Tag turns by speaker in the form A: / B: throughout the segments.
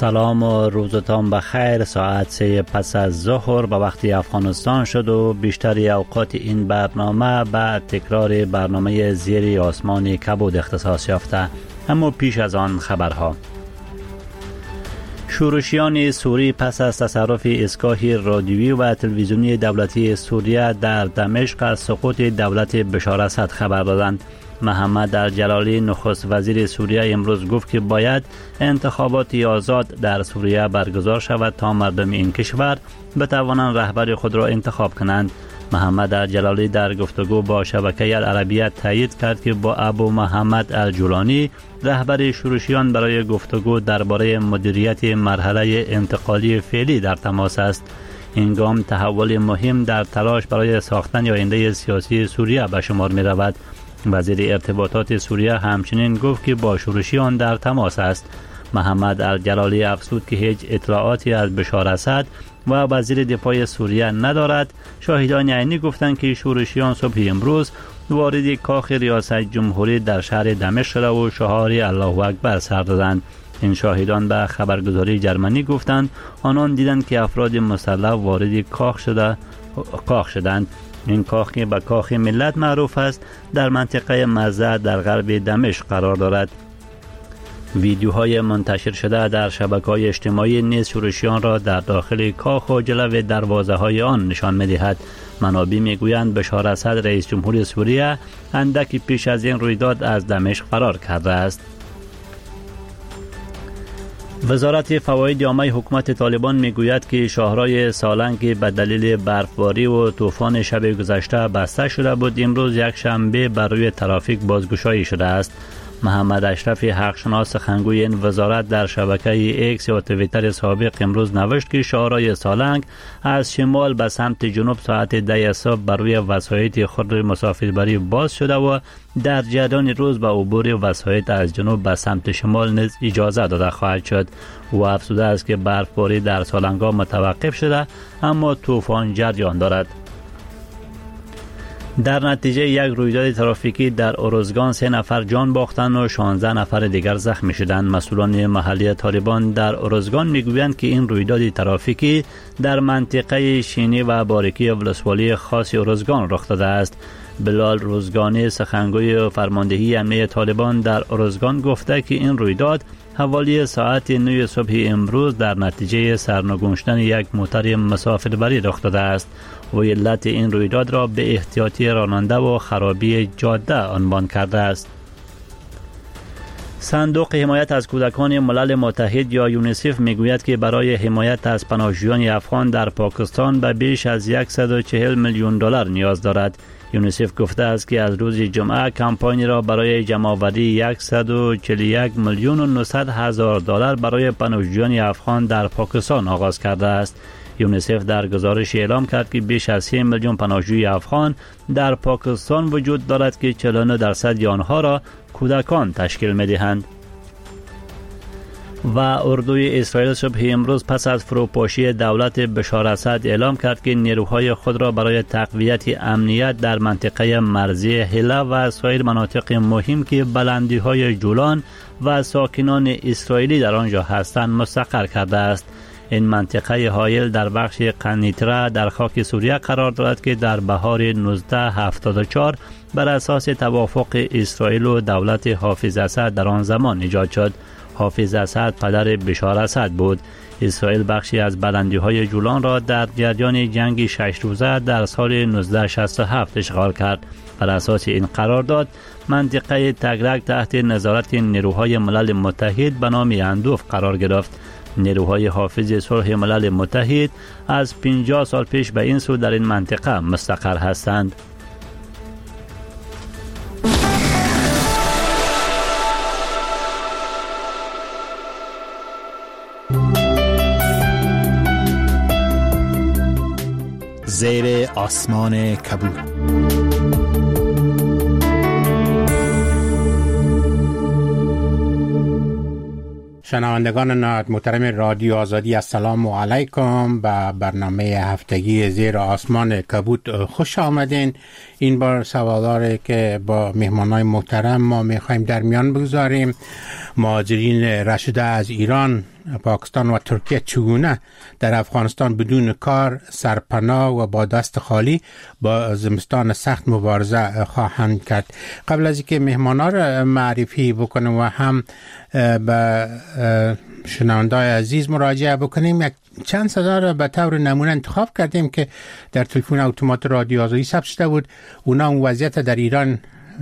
A: سلام و روزتان بخیر. ساعت 3 پس از ظهر به وقت افغانستان شد و بیشتر اوقات این برنامه به تکرار برنامه زیر آسمان کبود اختصاص یافته. اما پیش از آن خبرها. شورشیان سوری پس از تصرف ایستگاه رادیویی و تلویزیونی دولتی سوریه در دمشق از سقوط دولت بشار اسد خبر دادند. محمد الجلالی نخست وزیر سوریه امروز گفت که باید انتخابات آزاد در سوریه برگزار شود تا مردم این کشور بتوانند رهبر خود را انتخاب کنند. محمد الجلالی در گفتگو با شبکه العربیه تایید کرد که با ابو محمد الجولانی رهبر شورشیان برای گفتگو درباره مدیریت مرحله انتقالی فعلی در تماس است. این گام تحول مهم در تلاش برای ساختن آینده سیاسی سوریه به شمار می رود. وزیر ارتباطات سوریه همچنین گفت که با شورشیان در تماس است. محمد الجلالی افزود که هیچ اطلاعاتی از بشار اسد و وزیر دفاع سوریه ندارد. شاهدان عینی گفتند که شورشیان صبح امروز وارد کاخ ریاست جمهوری در شهر دمشق شده و شعار الله اکبر سر دادند. این شاهدان به خبرگزاری جرمنی گفتند آنان دیدند که افراد مسلح وارد کاخ شدند. این کاخ که به کاخ ملت معروف است در منطقه مزه در غرب دمشق قرار دارد. ویدیوهای منتشر شده در شبکه‌های اجتماعی نیز شورشیان را در داخل کاخ و جلو دروازه‌های آن نشان می‌دهد. منابع می‌گویند بشار اسد رئیس جمهور سوریه اندکی پیش از این رویداد از دمشق فرار کرده است. وزارت فواید عامه حکومت طالبان میگوید که شاهراه سالنگ به دلیل برفباری و طوفان شب گذشته بسته شده بود. امروز یک شنبه بر روی ترافیک بازگشایی شده است. محمد اشرف حقشناس سخنگوی این وزارت در شبکه ایکس یا توییتر سابق امروز نوشت که شاهراه سالنگ از شمال به سمت جنوب ساعت 10 صبح بر روی وسایط خود مسافربری باز شده و در جریان روز به عبور وسایط از جنوب به سمت شمال نیز اجازه داده خواهد شد. او افزوده است که برفباری در سالنگا متوقف شده اما طوفان جریان دارد. در نتیجه یک رویداد ترافیکی در اروزگان 3 نفر جان باختند و 16 نفر دیگر زخمی شدند. مسئولان محلی طالبان در اروزگان میگویند که این رویداد ترافیکی در منطقه شینی و باریکی ولسوالی خاص اروزگان رخ داده است. بلال روزگانی سخنگوی فرماندهی امنیت طالبان در اروزگان گفته که این رویداد حوالی ساعت 9 صبح امروز در نتیجه سرنگون شدن یک موتر مسافربری رخ داده است و علت این رویداد را به احتیاطی راننده و خرابی جاده عنوان کرده است. صندوق حمایت از کودکان ملل متحد یا یونیسف میگوید که برای حمایت از پناهجویان افغان در پاکستان به بیش از 140 میلیون دلار نیاز دارد. یونیسف گفته است که از روز جمعه کمپانی را برای جمع‌آوری 141 میلیون و 900 هزار دلار برای پناهجویان افغان در پاکستان آغاز کرده است. یونیسف در گزارش اعلام کرد که بیش از 3 میلیون پناهجوی افغان در پاکستان وجود دارد که 49% آنها را کودکان تشکیل می‌دهند. و اردوی اسرائیل صبح امروز پس از فروپاشی دولت بشار اسد اعلام کرد که نیروهای خود را برای تقویت امنیت در منطقه مرزی حلب و سایر مناطق مهم که بلندی‌های جولان و ساکنان اسرائیلی در آنجا هستند مستقر کرده است. این منطقه حایل در بخش قنیطره در خاک سوریه قرار دارد که در بهار 1974 بر اساس توافق اسرائیل و دولت حافظ اسد در آن زمان ایجاد شد. حافظ اسد پدر بشار اسد بود. اسرائیل بخشی از بلندی‌های جولان را در جریان جنگ 6 روزه در سال 1967 اشغال کرد. بر اساس این قرارداد منطقه تگرگ تحت نظارت نیروهای ملل متحد به نام اندوف قرار گرفت. نیروهای حافظ صلح ملل متحد از 50 سال پیش به این سو در این منطقه مستقر هستند.
B: زیر آسمان کبود.
C: شنوندگان نهایت محترم رادیو آزادی، السلام علیکم. به برنامه هفتگی زیر آسمان کبود خوش آمدین. این بار سوالاری که با مهمانای محترم ما میخوایم در میان بگذاریم. مهاجرین رشده از ایران پاکستان و ترکیه چگونه در افغانستان بدون کار، سرپناه و با دست خالی با زمستان سخت مبارزه خواهند کرد. قبل از اینکه مهمانا را معرفی بکنم و هم به شنونده‌های عزیز مراجعه بکنیم، یک چند صدا را به طور نمونه انتخاب کردیم که در تلفن اتومات رادیو آزادی ثبت شده بود. اونا اون وضعیت در ایران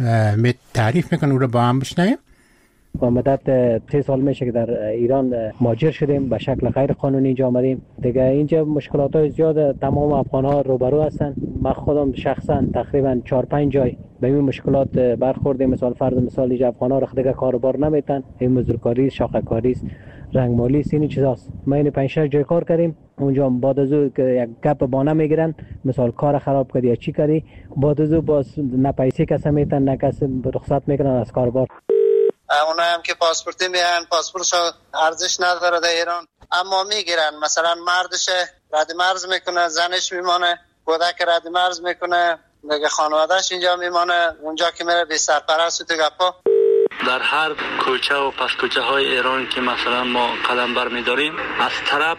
C: تعریف میکنه، او را با هم بشنویم.
D: با مدت 3 سال میشه که در ایران مهاجر شدیم، به شکل غیر قانونی اینجا آمدیم. دیگه اینجا مشکلات زیاد تمام افغان ها روبرو هستن. من خودم شخصا تقریبا 4-5 جای به این مشکلات برخوردیم. مثال اینجا افغان ها رو دیگه کاروبار نمیتن، این مزدورکاری، شاخه‌کاری، رنگمالی، این چیزاست. ما این 5-6 جای کار کردیم. اونجا بعد از او که یک گپ بانه میگیرن، مثال کار خراب کردی یا چی کردی، بعد از او باز نه پیسه کس میتن نه کس رخصت میکنن از کاربار.
E: اونا هم که پاسپورتی میان، پاسپورتش ارزش نداره در ایران، اما میگیرن. مثلا مردش رد مرز میکنه، زنش میمانه، کودک رد مرز میکنه، دیگه خانوادهش اینجا میمانه. اونجا که میره بی سرپرست و گپا.
F: در هر کوچه و پس کوچه های ایران که مثلا ما قدم بر میداریم، از طرف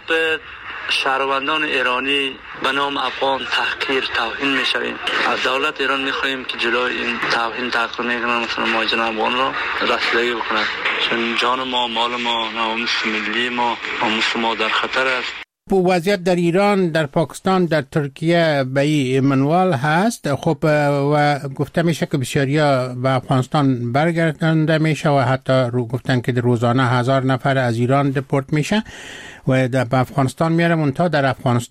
F: شهروندان ایرانی به نام افغان تحقیر، توهین میشویم. از دولت ایران میخواهیم که جلوی این توهین تحقیر میکنن مثلا مهاجران افغان را رسیدگی بکنند، چون جان ما، مال ما، ناموس ملی ما، ناموس ما در خطر است.
C: وضعیت در ایران، در پاکستان، در ترکیه به این منوال هست. خب و گفته میشه که بسیاریا به افغانستان برگردانده میشه و حتی گفتن که روزانه 1000 نفر از ایران دپورت میشه و به افغانستان میاره. منتها در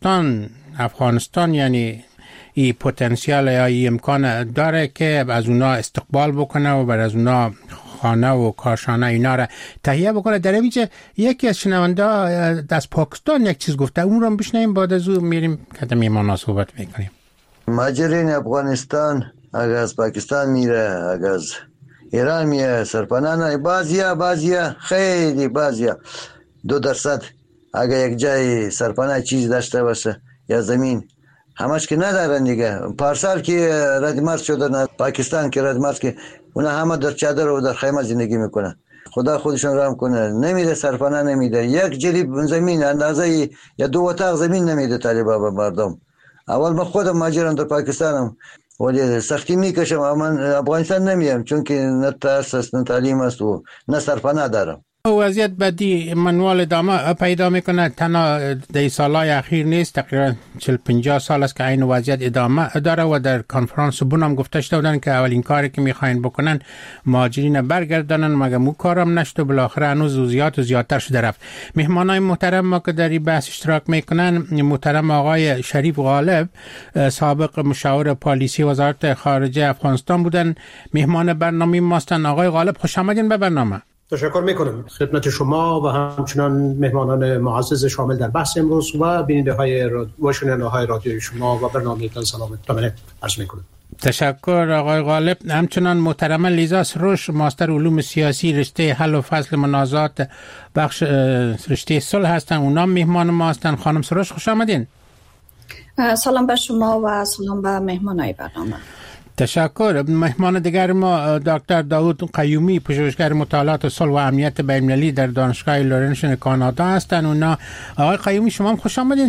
C: افغانستان یعنی این پتانسیل یا این امکان داره که از اونا استقبال بکنه و بر از اونا خانه و کارشانه اینا را تهیه بکنه. در اینجا یکی از شنونده از پاکستان یک چیز گفته، اون رو بشنویم، بعد از اون میریم که میمانا صحبت میکنیم.
G: مهاجرین افغانستان اگر از پاکستان میره، اگر از ایران میره سرپناه نه، بعضیا خیلی بعضیا 2% اگر یک جای سرپناه چیز داشته باشه یا زمین، همش که ندارن دیگه. پارسال که رد مرز شدن پاکستان که رد مرز که اونا همه در چادر و در خیمه زندگی میکنن. خدا خودشون رحم کنه، نمیده سرپناه نمیده. یک جریب زمین اندازه یا 2 اتاق زمین نمیده طالبا به مردم. اول من خودم مهاجرم در پاکستانم ولی سختی میکشم، اما افغانستان نمیم چون که نه تاسیس نه تعلیم است و نه سرپناه دارم.
C: وضعیت بدی منوال ادامه پیدا میکنه. تنها در سالهای اخیر نیست، تقریبا 40-50 سال است که این وضعیت ادامه داره و در کنفرانس بونم گفته شده بودن که اولین کاری که میخواین بکنن مهاجرین برگردانن، مگر مو کارم نشد و بالاخره هنوز زیادتر شده رفت. مهمانای محترم ما که در این بحث اشتراک میکنن، محترم آقای شریف غالب، سابق مشاور پالیسی وزارت خارجه افغانستان بودن، مهمان برنامه ما هستند. آقای غالب خوش آمدین به برنامه.
H: تشکر میکنم خدمت شما و همچنان مهمانان معزز شامل در بحث امروز و بیننده های و شنونده های رادیوی شما و برنامه تان سلام عرض میکنم.
C: تشکر آقای غالب. همچنان محترم لیزا سروش، ماستر علوم سیاسی، رشته حل و فصل منازعات بخش رشته صلح هستن، اونا مهمان ما هستن. خانم سروش خوش آمدین.
I: سلام به شما و سلام به مهمانای برنامه.
C: تشکر. مهمان دیگر ما دکتر داود قیومی، پژوهشگر مطالعات صلح و امنیت بین‌المللی در دانشگاه لورنشن کانادا هستند. اونا آقای قیومی شما هم خوش آمدین.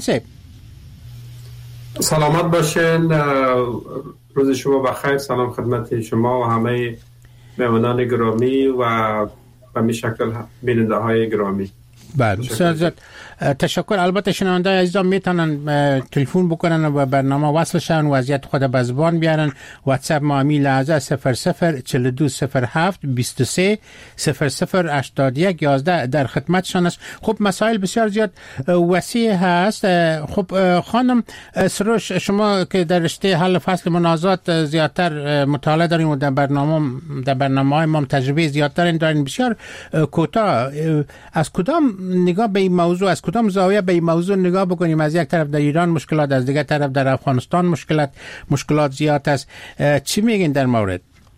J: سلامت باشین، روز شما بخیر. سلام خدمت شما و همه مهمانان گرامی و به می شکل بیننده های گرامی.
C: بله تشکر. البته شنونده عزیزان میتونن تلفن بکنن و به برنامه وصل شن، وضعیت خود به زبان بیارن. واتساپ ما امی لحظه 004207 23 0081 11 در خدمتشان است. خب مسائل بسیار زیاد وسیع هست. خب خانم سروش، شما که در رشته حل فصل منازعات زیادتر مطالعه داریم و در برنامه‌های ما تجربه زیادتر دارین، بسیار کوتاه از کدام نگاه به این موضوع، از کدام زاویه به این موضوع نگاه بکنیم؟ از یک طرف در ایران مشکلات، از دیگر طرف در افغانستان مشکلات زیاد است. چی میگین در مورد؟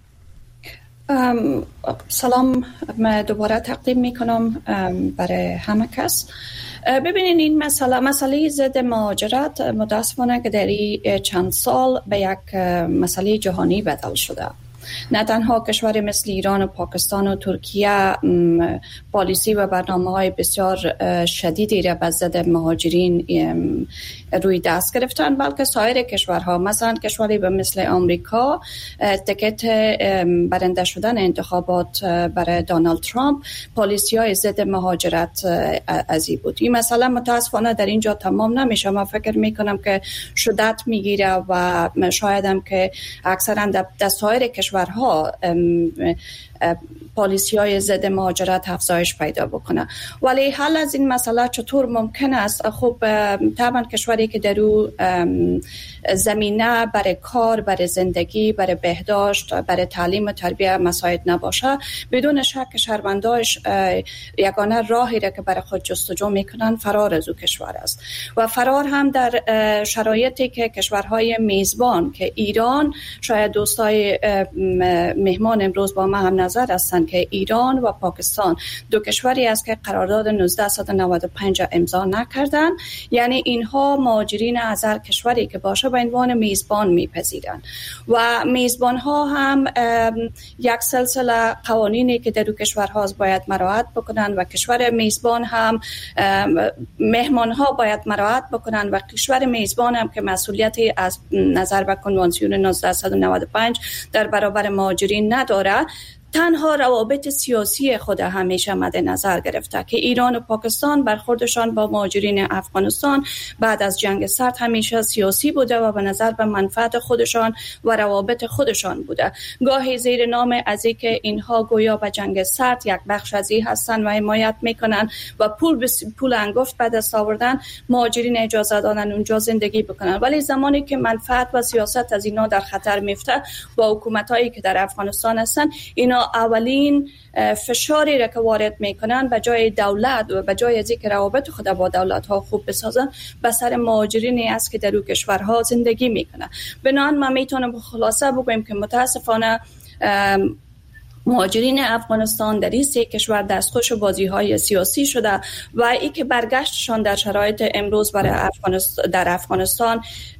I: سلام دوباره تقدیم میکنم برای همه کس. ببینین این مسئله ضد مهاجرت متاسفانه که در چند سال به یک مسئله جهانی بدل شده. نه تنها کشور مثل ایران و پاکستان و ترکیه پالیسی و برنامه‌های بسیار شدیدی را به ضد مهاجرین روی دست گرفتن، بلکه سایر کشورها، مثلا کشوری به مثل آمریکا تکت برنده شدن انتخابات برای دونالد ترامپ پالیسی‌های ضد مهاجرت ازی بود. این مسئله متاسفانه در اینجا تمام نمیشه. من فکر میکنم که شدت میگیره و شاید هم که اکثرا در سایر کشورها پالیسی‌های ضد مهاجرت افزایش پیدا بکنه. ولی حل از این مسئله چطور ممکن است؟ خب طبعا کشوری که در او زمینه برای کار، برای زندگی، برای بهداشت، برای تعلیم و تربیت مساعد نباشه، بدون شک شهرونداش یگانه راهی را که برای خود جستجو میکنن فرار از او کشور است. و فرار هم در شرایطی که کشورهای میزبان که ایران، شاید دوستای مهمان امروز با ما هم نظر هستند که ایران و پاکستان دو کشوری است که قرارداد 1995 امضا نکردن، یعنی اینها مهاجرین از هر کشوری که باشه به عنوان میزبان میپذیرن و میزبان ها هم یک سلسله قوانینی که در دو کشورها باید مراعات بکنن و کشور میزبان هم مهمان ها باید مراعات بکنن و کشور میزبان هم که مسئولیتی از نظر به کنوانسیون 1995 در برابر مهاجرین نداره، تنها روابط سیاسی خود همیشه مد نظر گرفته که ایران و پاکستان برخوردشان با مهاجرین افغانستان بعد از جنگ سرد همیشه سیاسی بوده و به نظر به منفعت خودشان و روابط خودشان بوده. گاهی زیر نام از اینکه اینها گویا به جنگ سرد یک بخش از این هستن و حمایت میکنن و پول انگفت به دست آوردن، مهاجرین اجازه دادن اونجا زندگی بکنن، ولی زمانی که منفعت و سیاست از اینا در خطر میفته با حکومتایی که در افغانستان هستن، اینا اولین فشاری را که وارد میکنن به جای دولت و به جای از اینکه روابط خود با دولت ها خوب بسازن، به سر مهاجرینی است که در اون کشورها زندگی میکنن. بنابراین ما میتونم خلاصه بگویم که متاسفانه مهاجرین افغانستان در این سه کشور دستخوش بازی‌های سیاسی شده و ای که برگشتشان در شرایط امروز برای در افغانستان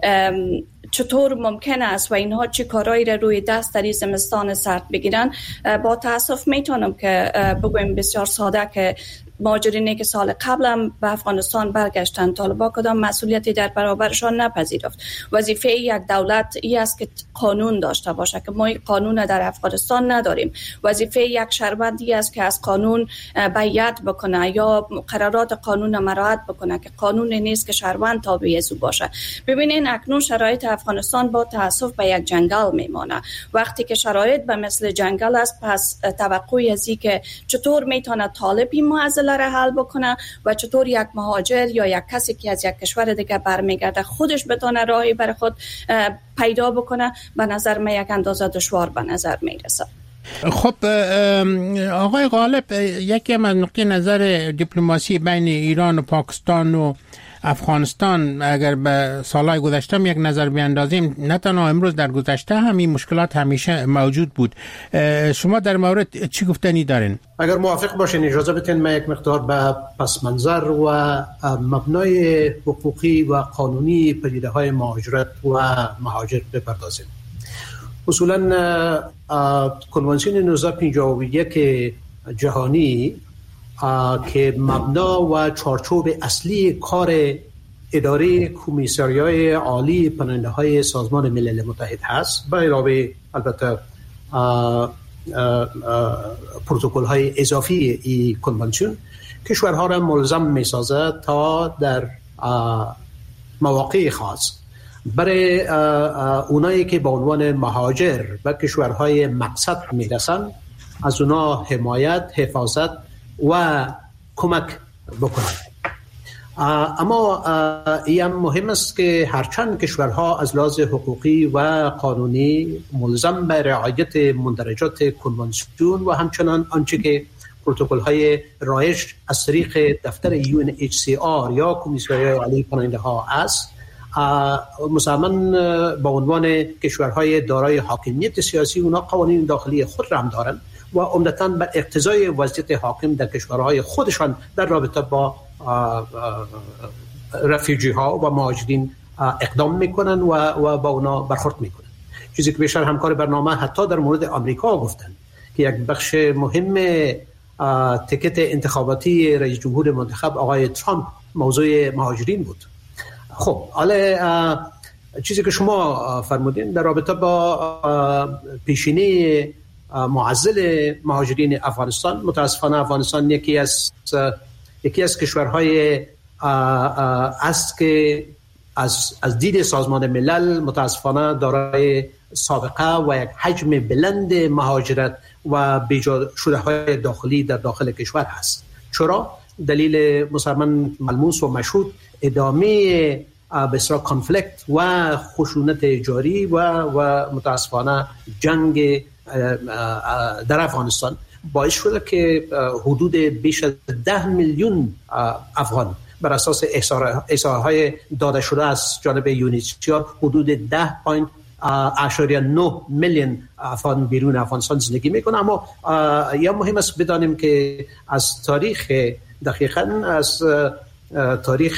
I: چطور ممکن است و اینها چه کارایی را روی دست در این زمستان سرد بگیرن. با تاسف میتونم که بگویم بسیار ساده که مهاجرینی که سال قبل هم به افغانستان برگشتن، طالبان کدام مسئولیتی در برابرشان نپذیرفت. وظیفه یک دولت ای است که قانون داشته باشه که ما قانون در افغانستان نداریم. وظیفه یک شهروندی است که از قانون بیعت بکنه یا قرارات قانون مراعات بکنه که قانون نیست که شهروند تابع از او باشه. ببینین اکنون شرایط افغانستان با تاسف به یک جنگل میمانه. وقتی که شرایط به مثل جنگل است، پس توقعی از این که چطور میتونه طالب این معضله را حل بکنه و چطور یک مهاجر یا یک کسی که از یک کشور دیگه برمیگرده خودش بتونه راهی برای خود پیدا بکنه، به نظر من یک اندازه دشوار به نظر میرسه.
C: خب آقای غالب، یکی از نقطه نظر دیپلماسی بین ایران و پاکستان و افغانستان اگر به سالهای گذشته یک نظر بیاندازیم، نه تنها امروز، در گذشته هم این مشکلات همیشه موجود بود. شما در مورد چی گفتنی دارین؟
H: اگر موافق باشین اجازه بدین من یک مقدار به پس منظر و مبنای حقوقی و قانونی پدیده‌های مهاجرت و مهاجر بپردازیم. اصولا کنوانسیون 1951 جهانی که مبنا و چارچوب اصلی کار اداره کمیساریای عالی پناهنده‌های سازمان ملل متحد هست، به علاوه البته پروتکل‌های اضافی این کنوانسیون کشورها را ملزم می‌سازد تا در مواقع خاص برای اونایی که به عنوان مهاجر به کشورهای مقصد میرسن از اونا حمایت، حفاظت و کمک بکنند. اما این مهم است که هرچند کشورها از لحاظ حقوقی و قانونی ملزم به رعایت مندرجات کنوانسیون و همچنان آنچه که پروتکل‌های رایج از طریق دفتر UNHCR یا کمیساریای عالی پناهنده‌ها است، مسلمان با عنوان کشورهای دارای حاکمیت سیاسی اونا قوانین داخلی خود را هم دارند و عمدتاً به اقتضای وضعیت حاکم در کشورهای خودشان در رابطه با رفیجی ها و مهاجرین اقدام میکنن و با اونا برخورد میکنن. چیزی که بیشتر همکار برنامه حتی در مورد آمریکا گفتن که یک بخش مهم تیکت انتخاباتی رئیس جمهور منتخب آقای ترامپ موضوع مهاجرین بود. خب حالا چیزی که شما فرمودین در رابطه با پیشینه معضل مهاجرین افغانستان، متاسفانه افغانستان یکی از کشورهای است که از دید سازمان ملل متاسفانه دارای سابقه و یک حجم بلند مهاجرت و بیجا شده های داخلی در داخل کشور هست. چرا؟ دلیل مسلمان ملموس و مشهود ادامه بسیار کانفلیکت و خشونت جاری و متاسفانه جنگ در افغانستان باعث شده که حدود بیش از 10 میلیون افغان بر اساس احصاهای داده شده از جانب یونیسیار حدود 10.9 میلیون افغان بیرون افغانستان زندگی میکنه. اما یا مهم است بدانیم که از تاریخ دقیقاً از تاریخ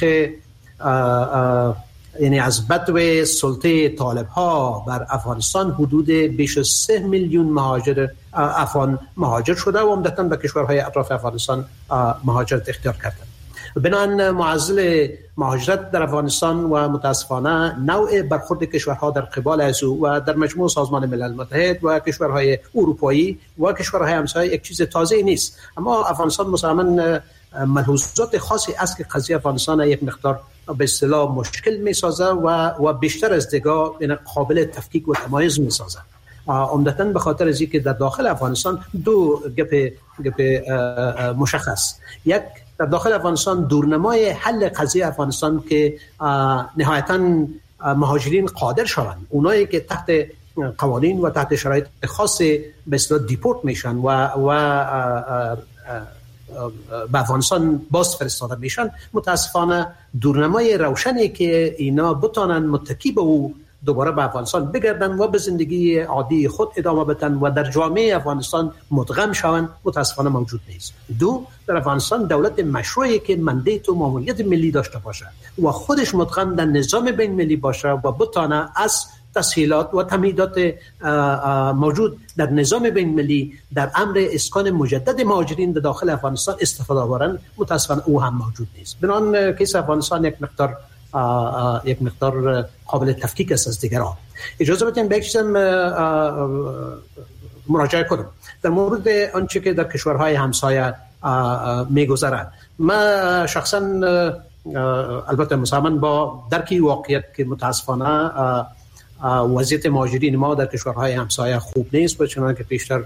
H: یعنی از بدو سلطه طالب ها بر افغانستان حدود بیش از 3 میلیون افغان مهاجر شده و عمدتاً به کشورهای اطراف افغانستان مهاجرت اختیار کردند. بنابراین معضل مهاجرت در افغانستان و متاسفانه نوع برخورد کشورها در قبال از او و در مجموع سازمان ملل متحد و کشورهای اروپایی و کشورهای همسایه یک چیز تازه نیست. اما افغانستان مسلماً ملحوظات خاصی است که قضیه افغانستان یک مقدار به اصطلاح مشکل می‌سازه و بیشتر از دیگر قابل تفکیک و تمایز می‌سازه. عمدتاً به خاطر از اینکه در داخل افغانستان دو گپ مشخص. یک، در داخل افغانستان دورنمای حل قضیه افغانستان که نهایتاً مهاجرین قادر شوند، اونایی که تحت قوانین و تحت شرایط خاص به اصطلاح دیپورت میشن و به افغانستان باز فرستاده میشن، متاسفانه دورنمای روشنی که اینا بتانن متکی به او دوباره به افغانستان بگردن و به زندگی عادی خود ادامه بدن و در جامعه افغانستان مدغم شوند متاسفانه موجود نیست. دو، در افغانستان دولت مشروعی که مندیت و ماموریت ملی داشته باشه و خودش مدغم در نظام بین ملی باشه و بتانه از تسهیلات و تمهیدات موجود در نظام بین ملی در امر اسکان مجدد مهاجرین در داخل افغانستان استفاده بارن، متاسفانه او هم موجود نیست. بنابراین کیس افغانستان یک مقدار قابل تفکیک است از دیگران. اجازه بدین به یک چیزم مراجعه کنم در مورد آنچه که در کشورهای همسایه میگذرد. من شخصا البته مسلمان با درکی واقعیت که متاسفانه وضعیت مهاجرین ما در کشورهای همسایه خوب نیست، چنانکه پیشتر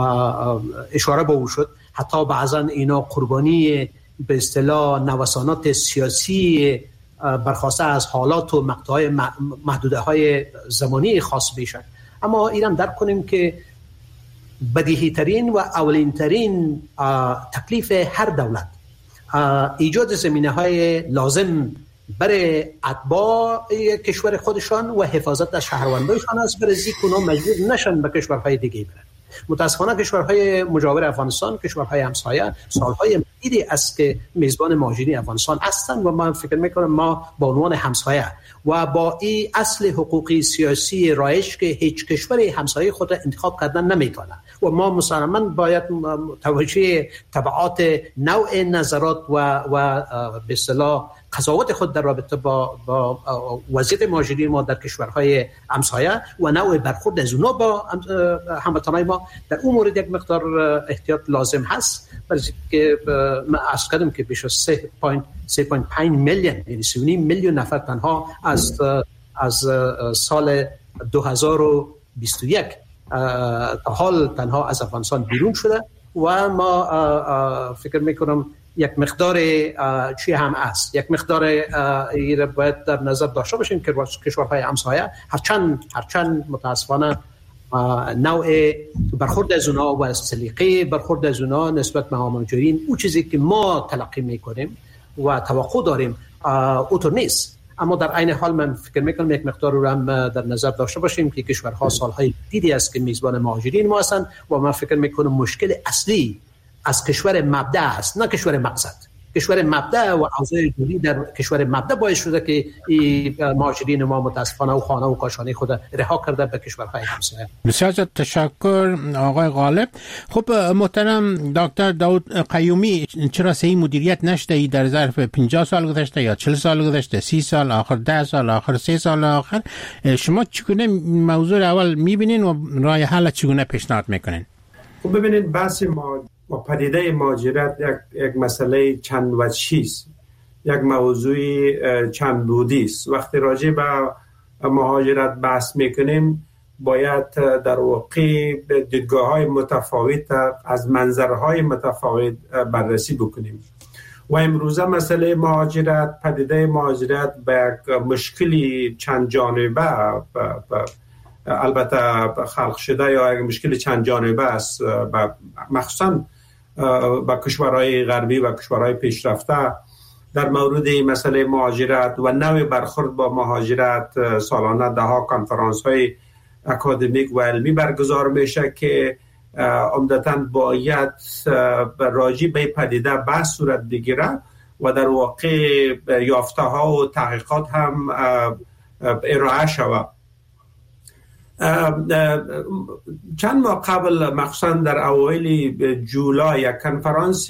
H: اشاره به او شد. حتی بعضا اینا قربانی به اصطلاح نوسانات سیاسی برخواسته از حالات و مقطع‌های محدوده‌های زمانی خاص میشن. اما ایران درک کنیم که بدیهی ترین و اولین ترین تکلیف هر دولت ایجاد زمینه‌های لازم برای اتباع کشور خودشان و حفاظت از شهروندانشان است، برای اینکه اونا مجبور نشن به کشورهای دیگه برن. متاسفانه کشورهای مجاور افغانستان، کشورهای همسایه، سالهای مدیدی است که میزبان مهاجرین افغانستان هستند و من فکر میکنم ما با عنوان همسایه و با این اصل حقوقی سیاسی رایج که هیچ کشور همسایه خود را انتخاب کردن نمیتونه و ما مسلماً باید توجه تبعات نوع نظرات و به اصطلاح قضاوت خود در رابطه با وضعیت مهاجرین ما در کشورهای همسایه و نوع برخورد از اونا با هموطنان ما در اون مورد یک مقدار احتیاط لازم هست، برای که من عرض کردم که بیش از 3.5 میلیون یعنی 3.5 میلیون نفر تنها از سال 2021 تا حال تنها از افغانستان بیرون شده و ما فکر میکنم یک مقدار چی هم است، یک مقدار این باید در نظر داشته باشیم که کشورهای همسایه هرچند متاسفانه نوع برخورد از اونا و سلیقه برخورد از اونا نسبت به مهاجرین او چیزی که ما تلقی میکنیم و توقع داریم اوتر نیست. اما در عین حال من فکر میکنم یک مقدار رو هم در نظر داشته باشیم که کشورها سالهای دیدی است که میزبان مهاجرین ما هستند و من فکر میکنم مشکل اصلی از کشور مبدأ است نه کشور مقصد. کشور مبدأ و اوضاع جدی در کشور مبدأ باعث شده که این مهاجرین ما متاسفانه و خانه و کاشانه خود رها کرده به کشورهای همسایه.
C: بسیار تشکر آقای غالب. خب محترم دکتر داود قیومی، چرا صحیح مدیریت نشده در ظرف 50 سال گذشته یا 40 سال گذشته، 30 سال آخر، 10 سال آخر، 3 سال آخر، شما چگونه موضوع اول میبینین و راه حل چگونه پیشنهاد میکنین؟
J: خب ببینید، بحث ما پدیده مهاجرت یک مسئله چند وجهی است، یک موضوع چند بودی است. وقتی راجع به مهاجرت بحث میکنیم باید در واقع به دیدگاه‌های متفاوت از منظرهای متفاوت بررسی بکنیم. و امروزه مسئله مهاجرت، پدیده مهاجرت به یک مشکلی چند جانبه البته خلق شده یا یک مشکل چند جانبه است، مخصوصا با کشورهای غربی و کشورهای پیشرفته. در مورد مسئله مهاجرت و نوع برخورد با مهاجرت سالانه ده‌ها کنفرانس های اکادمیک و علمی برگزار میشه که عمدتاً باید راجع به پدیده بحث صورت بگیره و در واقع یافته ها و تحقیقات هم ارائه شود. چند ماه قبل، مخصوصا در اوایل جولای، یک کنفرانس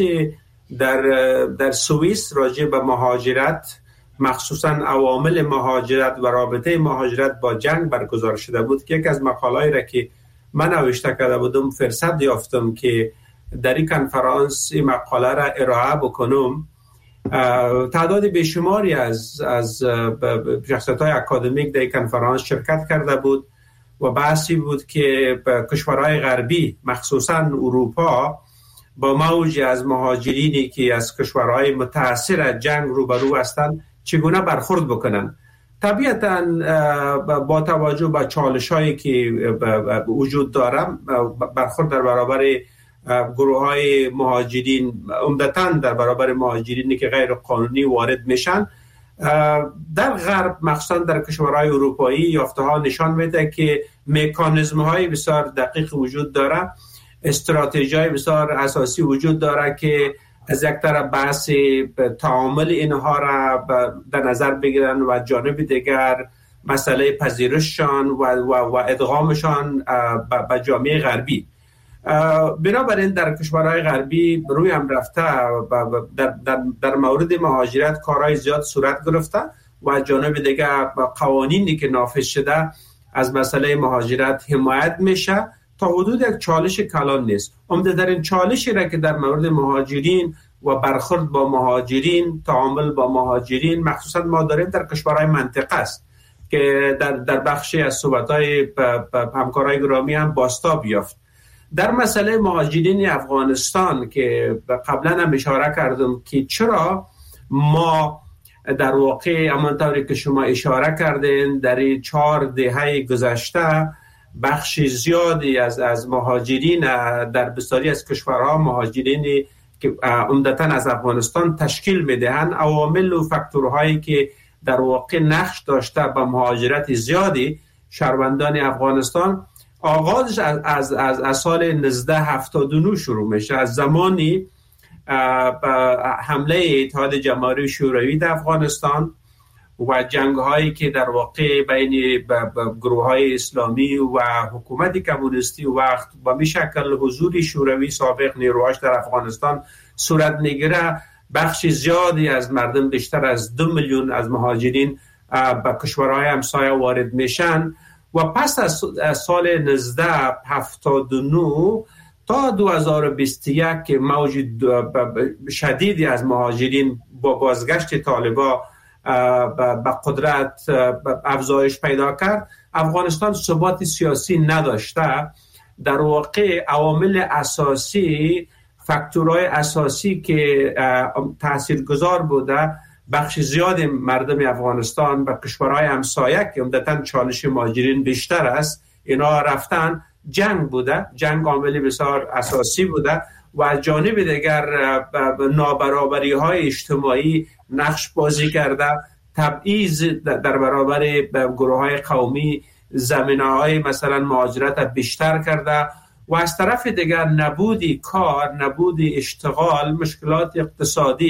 J: در سوئیس راجع به مهاجرت، مخصوصا عوامل مهاجرت و رابطه مهاجرت با جنگ برگزار شده بود که یک از مقاله‌ای را که من نوشته کرده بودم فرصت یافتم که در این کنفرانس این مقاله را ارائه بکنم. تعداد بیشماری از شخصیت‌های اکادمیک در این کنفرانس شرکت کرده بود و بحثی بود که کشورهای غربی، مخصوصا اروپا، با موج از مهاجرینی که از کشورهای متأثر از جنگ روبرو هستند چگونه برخورد بکنن. طبیعتاً با توجه به چالش‌هایی که وجود دارم، برخورد در برابر گروه‌های مهاجرین، عمدتاً در برابر مهاجرینی که غیر قانونی وارد میشن در غرب، مخصوصا در کشورهای اروپایی، یافته‌ها نشان میده که مکانیزم‌های بسیار دقیق وجود داره، استراتژی‌های بسیار اساسی وجود داره که از یک طرف بحث تعامل اینها را در نظر بگیرن و جانب دیگر مسئله پذیرششان و ادغامشان به جامعه غربی. بنابراین در کشورهای غربی روی هم رفته در مورد مهاجرت کارهای زیاد صورت گرفته و جانب دیگر قوانینی که نافذ شده از مسئله مهاجرت حمایت میشه. تا حدود یک چالش کلان نیست. عمده‌ترین چالشی را که در مورد مهاجرین و برخورد با مهاجرین، تعامل با مهاجرین، مخصوصا ما داریم در کشورهای منطقه است که در بخشی از صحبت‌های همکارای گرامی هم بازتاب یافت. در مسئله مهاجرین افغانستان که قبلا هم اشاره کردم که چرا ما در واقع همانطوری که شما اشاره کردین در 4 دهه گذشته بخش زیادی از مهاجرین در بسیاری از کشورها، مهاجرینی که عمدتاً از افغانستان تشکیل میدهند، عوامل و فاکتورهایی که در واقع نقش داشته به مهاجرت زیادی شهروندان افغانستان، آغازش از سال 1979 شروع میشه، از زمانی حمله اتحاد جماهیر شوروی در افغانستان و جنگ‌هایی که در واقع بین گروه‌های اسلامی و حکومت کمونیستی وقت با می شکل حضور شوروی سابق نیروهاش در افغانستان صورت میگیره. بخش زیادی از مردم، بیشتر از 2 میلیون از مهاجرین به کشورهای همسایه وارد میشن و پس از سال 1979 تا 2021 که موج شدیدی از مهاجرین با بازگشت طالبان به قدرت افزایش پیدا کرد، افغانستان ثبات سیاسی نداشته. در واقع عوامل اساسی، فاکتورهای اساسی که تاثیرگذار بوده، بخش زیاد مردم افغانستان به کشورهای همسایه که عمدتاً چالش مهاجرین بیشتر است، اینا رفتن. جنگ بوده، جنگ عامل بسیار اساسی بوده و از جانب دیگر نابرابری های اجتماعی نقش بازی کرده، تبعیض در برابر گروه های قومی زمینه های مثلا مهاجرت بیشتر کرده و از طرف دیگر نبودی کار، نبودی اشتغال، مشکلات اقتصادی،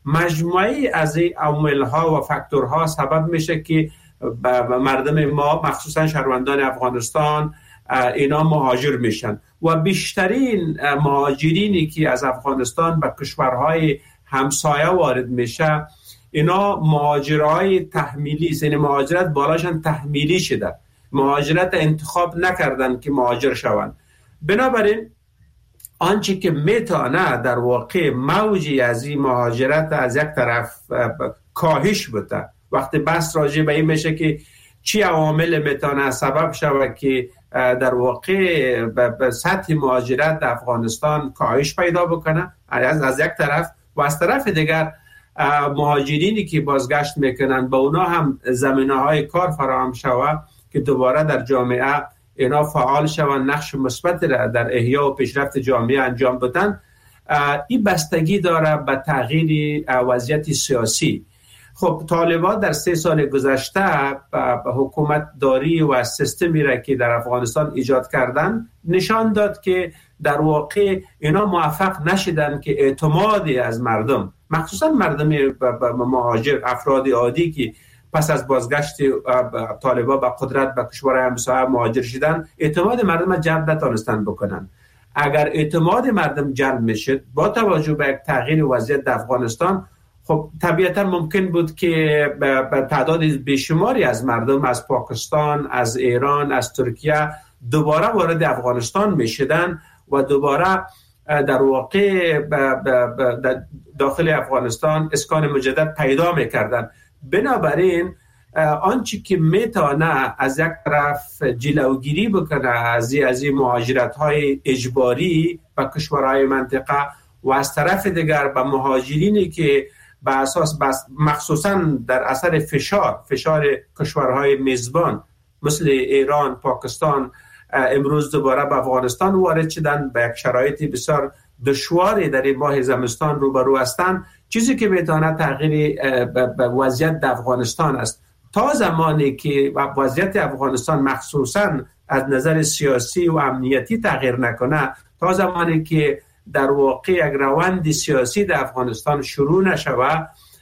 J: مجموعی از این عوامل‌ها و فاکتورها سبب میشه که مردم ما مخصوصا شهروندان افغانستان اینا مهاجر میشن و بیشترین مهاجرینی که از افغانستان به کشورهای همسایه وارد میشه اینا مهاجرهای تحمیلی، یعنی مهاجرت بالاشان تحمیلی شده، مهاجرت انتخاب نکردن که مهاجر شوند. بنابراین آنچه که میتونه در واقع موجی از این مهاجرت از یک طرف کاهش بده، وقتی بحث راجع به این میشه که چی عوامل میتونه سبب شود که در واقع به سطح مهاجرت در افغانستان کاهش پیدا بکنه از یک طرف، و از طرف دیگر مهاجرینی که بازگشت میکنن به اونا هم زمینه‌های کار فراهم شود که دوباره در جامعه اینا فعال شوند، نقش مثبت در احیا و پیشرفت جامعه انجام بدن. این بستگی داره به تغییر وضعیت سیاسی. خب طالبان در 3 سال گذشته به حکومت داری و سیستمی را که در افغانستان ایجاد کردن نشان داد که در واقع اینا موفق نشدن که اعتمادی از مردم، مخصوصا مردم مهاجر، افراد عادی که پس از بازگشت طالبان به قدرت به کشورهای همسایه مهاجر شدن، اعتماد مردم جلب نتونستن بکنن. اگر اعتماد مردم جلب میشد با توجه به یک تغییر وضعیت در افغانستان، خب طبیعتا ممکن بود که به تعداد بیشماری از مردم از پاکستان، از ایران، از ترکیه دوباره وارد افغانستان میشدن و دوباره در واقع داخل افغانستان اسکان مجدد پیدا میکردن. بنابراین آنچه که میتونه از یک طرف جلوگیری بکنه از این مهاجرت‌های اجباری به کشورهای منطقه و از طرف دیگر به مهاجرینی که به اساس مخصوصا در اثر فشار کشورهای میزبان مثل ایران، پاکستان امروز دوباره به افغانستان وارد شدن، به یک شرایط بسیار دشواری در این ماه زمستان روبرو هستند، چیزی که میتونه تغییر وضعیت در افغانستان است. تا زمانی که وضعیت افغانستان مخصوصا از نظر سیاسی و امنیتی تغییر نکنه، تا زمانی که در واقع یک روند سیاسی در افغانستان شروع نشوه،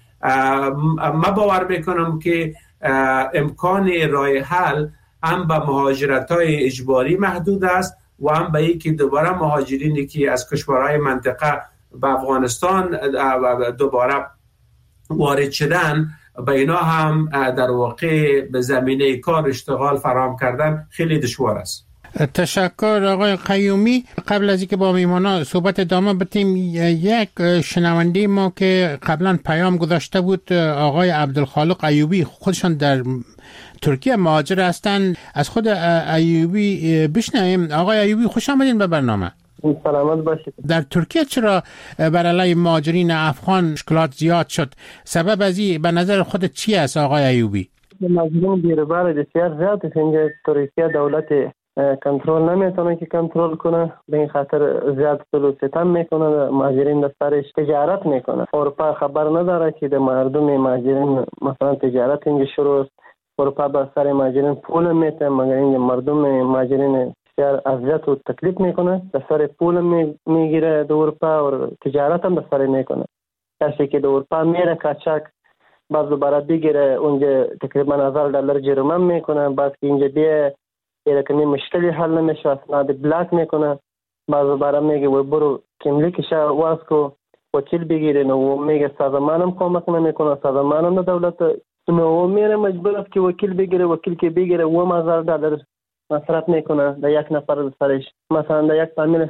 J: ما باور میکنم که امکان راه حل هم به مهاجرت‌های اجباری محدود است و هم به اینکه دوباره مهاجرینی که از کشورهای منطقه به افغانستان دوباره وارد شدن، به اینا هم در واقع به زمینه کار اشتغال فراهم کردن خیلی دشوار است.
C: تشکر آقای قیومی. قبل از اینکه با میمانا صحبت ادامه بدیم، یک شنونده ما که قبلا پیام گذاشته بود، آقای عبدالخالق ایوبی، خودشان در ترکیه مهاجر هستند، از خود ایوبی بشنویم. آقای ایوبی خوش آمدین به برنامه.
K: سلامت باشید. در
C: ترکیه چرا بر علیه مهاجرین افغان مشکلات زیاد شد؟ سبب از این به نظر خودت چی است آقای ایوبی؟
K: مهاجرین بیروبار بسیار زیاد است. اینجا ترکیه دولت کنترل نمیتونه که کنترل کنه، به این خاطر زیاد ظلم ستم میکنه، مهاجرین در سرش تجارت میکنه. اروپا خبر نداره که در مردم مهاجرین مثلا تجارت اینجا شروع است. اروپا بر سر مهاجرین پول میته، مگر اینجا مردم مهاجرین بسیار اذیت و تکلیف میکنه، در سر پول میگیره در اروپا و تجارت هم در سر میکنه. کسی که در اروپا میره کاچاک بعد دوباره بگیره اونجا تقریبا $1000 جریمه میکنه، بعد که اینجا بیه یعنی مشکلی حل نمیشه، اسناد بلاک میکنه، بعد دوباره میگه و برو کملیکش واز کو وکیل بگیره، و میگه سازمانم کمک نمیکنه، سازمانم دولت نو میره مجبور است که وکیل بگیره، وکیل که بگیره $1000 مصرف میکنه در یک نفر سرش، مثلا در یک فامیل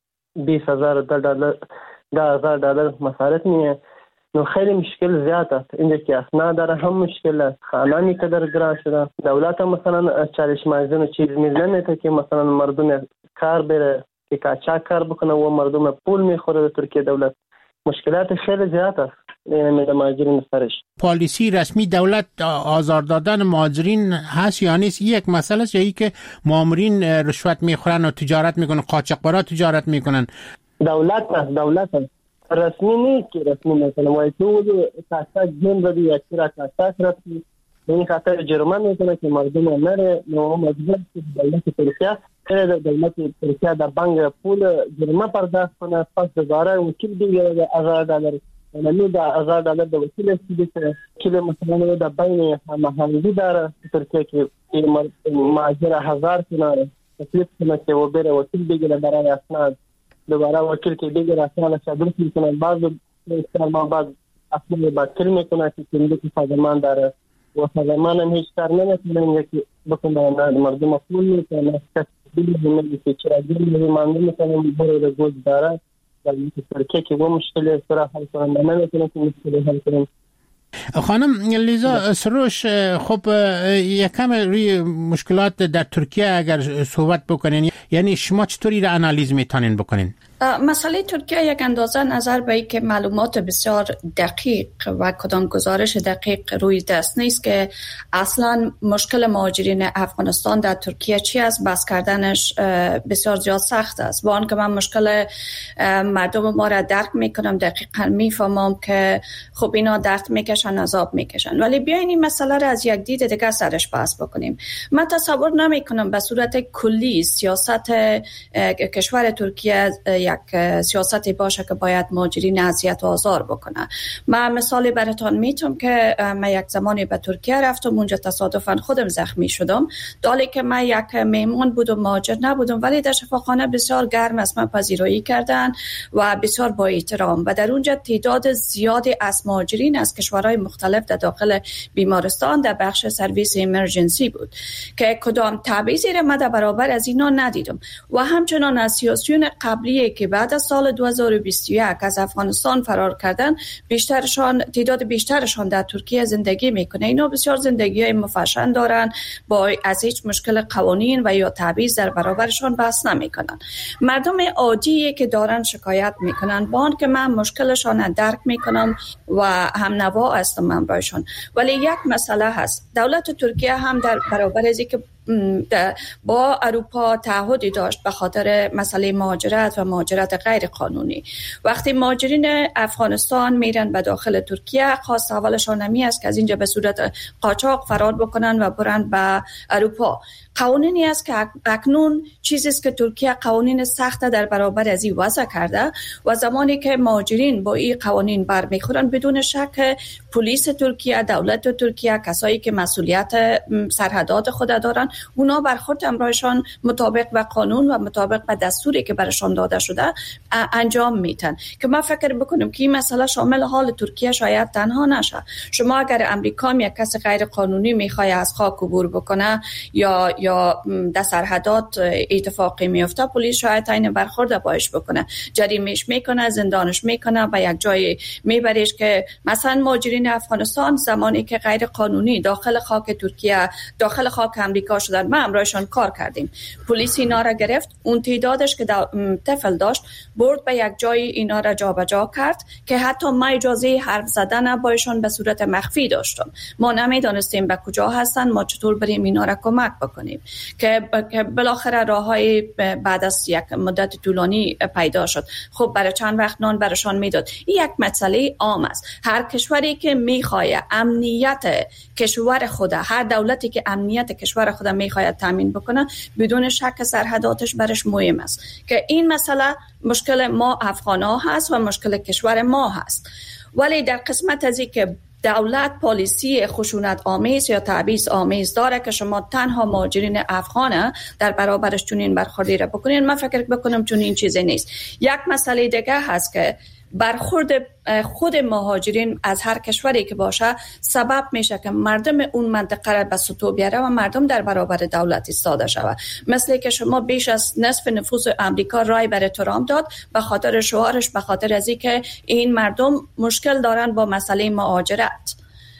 K: $20,000 $10,000 مصرف میه. نو خیلی مشکل زیاد است اینجا که اسناد داره، هم مشکل است، خانه قدر گران شده، دولت هم مثلا چالش مازن و چیز میزنه که مثلا مردم کار بره که کاچاک کار بکنه و مردم پول میخوره در ترکیه. دولت مشکلات خیلی زیاد است این مهاجرین سرش.
C: پالیسی رسمی دولت آزار دادن مهاجرین هست یا نیست؟ یک مسئله است، یا ای که مامورین رشوت میخورن و تجارت میکنن، قاچاقبرا تجارت میکنن؟
K: دولت است رسمی نیست که رسمی مثلا وای تو کاچاک جن بدی یا چرا کاچاک رسمی به این خاطر جرمه میکنه که مردم نره. نو مجبور دولت ترکیه دولت ترکیه در بانک پول جرمه پرداخت کنه، پس دوباره وکیل بگیره $1000 نمی $10,000 د وکیل استیده که مثلا در بین هماهنگی داره ترکیه که مهاجر 1000 کنه تکلیف کنه که و بره وکیل بگیره برای اسناد دوباره وکیل که بگیره اسناد شدرس میکنه بعض ما بعد اصلا باکر میکنه که کنده که سازمان داره و سازمان هم هیچ کار نمیکنه که بکنه مردم مفهول میکنه کسی بیلی که چرا بیلی مانده میکنه بره گوز داره ولی ترکیه که با مشکل سرا حل کنه نمیتونه که مشکل حل کنه.
C: خانم لیزا سروش، خب یکم روی مشکلات در ترکیه اگر صحبت بکنین، یعنی شما چطوری را انالیز میتونین بکنین؟
I: مسئله ترکیه یک اندازه نظر به که معلومات بسیار دقیق و کدام گزارش دقیق روی دست نیست که اصلا مشکل مهاجرین افغانستان در ترکیه چی است، بس کردنش بسیار زیاد سخت است. با آنکه من مشکل مردم ما را درک میکنم، دقیقا میفهمم که خب اینا درد میکشن، عذاب میکشن، ولی بیاین این مسئله را از یک دید دیگه سرش بحث بکنیم. من تصور نمیکنم به صورت کلی سیاست کشور ترکیه یک سیاستی باشه که باید مهاجرین اذیت و آزار بکنه. من مثالی براتون میتونم که من یک زمانی به ترکیه رفتم، اونجا تصادفاً خودم زخمی شدم، دالی که من یک مهمان بودم، مهاجر نبودم، ولی در شفاخانه بسیار گرم از من پذیرایی کردن و بسیار با احترام و در اونجا تعداد زیادی از مهاجرین از کشورهای مختلف در داخل بیمارستان در بخش سرویس ایمرجنسی بود که کدام تبعیضی را من در برابر از اینا ندیدم. و همچنان از سیاسیون قبلی که بعد از سال 2021 از افغانستان فرار کردن، تعداد بیشترشان در ترکیه زندگی میکنه. اینا بسیار زندگی‌های مفشن دارن، با از هیچ مشکل قوانین و یا تبعیض در برابرشان بحث نمیکنن. مردم عادی که دارن شکایت میکنن، با آن که من مشکلشان درک میکنم و هم نوا هستم من برایشان، ولی یک مسئله هست. دولت ترکیه هم در برابر از که با اروپا تعهدی داشت به خاطر مسئله مهاجرت و مهاجرت غیر قانونی. وقتی مهاجرین افغانستان میرن به داخل ترکیه، خواست اولشان نمی است که از اینجا به صورت قاچاق فرار بکنن و برن به اروپا. قوانینی است که اکنون چیزی است که ترکیه قوانین سخت در برابر از این وضع کرده و زمانی که مهاجرین با این قوانین برمیخورن، بدون شک پلیس ترکیه، دولت ترکیه، کسایی که مسئولیت سرحدات خود دارن، اونا برخورد همراهشان مطابق با قانون و مطابق با دستوری که برشان داده شده انجام میتن. که من فکر بکنم که این مسئله شامل حال ترکیه شاید تنها نشه. شما اگر امریکا یک کس غیر قانونی میخواد از خاک عبور بکنه یا در سرحدات اتفاقی میفته، پلیس شاید این برخورد باش بکنه، جریمهش میکنه، زندانش میکنه و یک جای میبریش. که مثلا مهاجرین افغانستان زمانی که غیر قانونی داخل خاک ترکیه، داخل خاک امریکا شدن، ما همراهشان کار کردیم، پلیس اینا را گرفت، اون تعدادش که طفل داشت برد به یک جای اینا را جابجا کرد که حتی ما اجازه حرف زدن بایشان به صورت مخفی داشتم. ما نمیدانستیم به کجا هستن، ما چطور بریم اینا را کمک بکنیم. که بالاخره راههای بعد از یک مدت طولانی پیدا شد. خب برای چند وقت نان برشان میداد. این یک مسئله عام است. هر کشوری که میخواد امنیت کشور خود، هر دولتی که امنیت کشور خود میخواد تامین بکنه، بدون شک سرحداتش برش مهم است. که این مسئله مشکل ما افغان‌ها هست و مشکل کشور ما هست. ولی در قسمت از این که دولت پالیسی خشونت آمیز یا تبعیض آمیز داره که شما تنها مهاجرین افغان در برابرش چنین برخوردی را بکنین، من فکر بکنم چنین چیزی نیست. یک مسئله دیگه هست که برخورد خود مهاجرین از هر کشوری که باشه سبب میشه که مردم اون منطقه را به سطوح بیاره و مردم در برابر دولت ایستاده شود. مثل که شما بیش از نصف نفوس امریکا رای برای ترامپ داد به خاطر شعارش، به خاطر از اینکه این مردم مشکل دارن با مسئله مهاجرت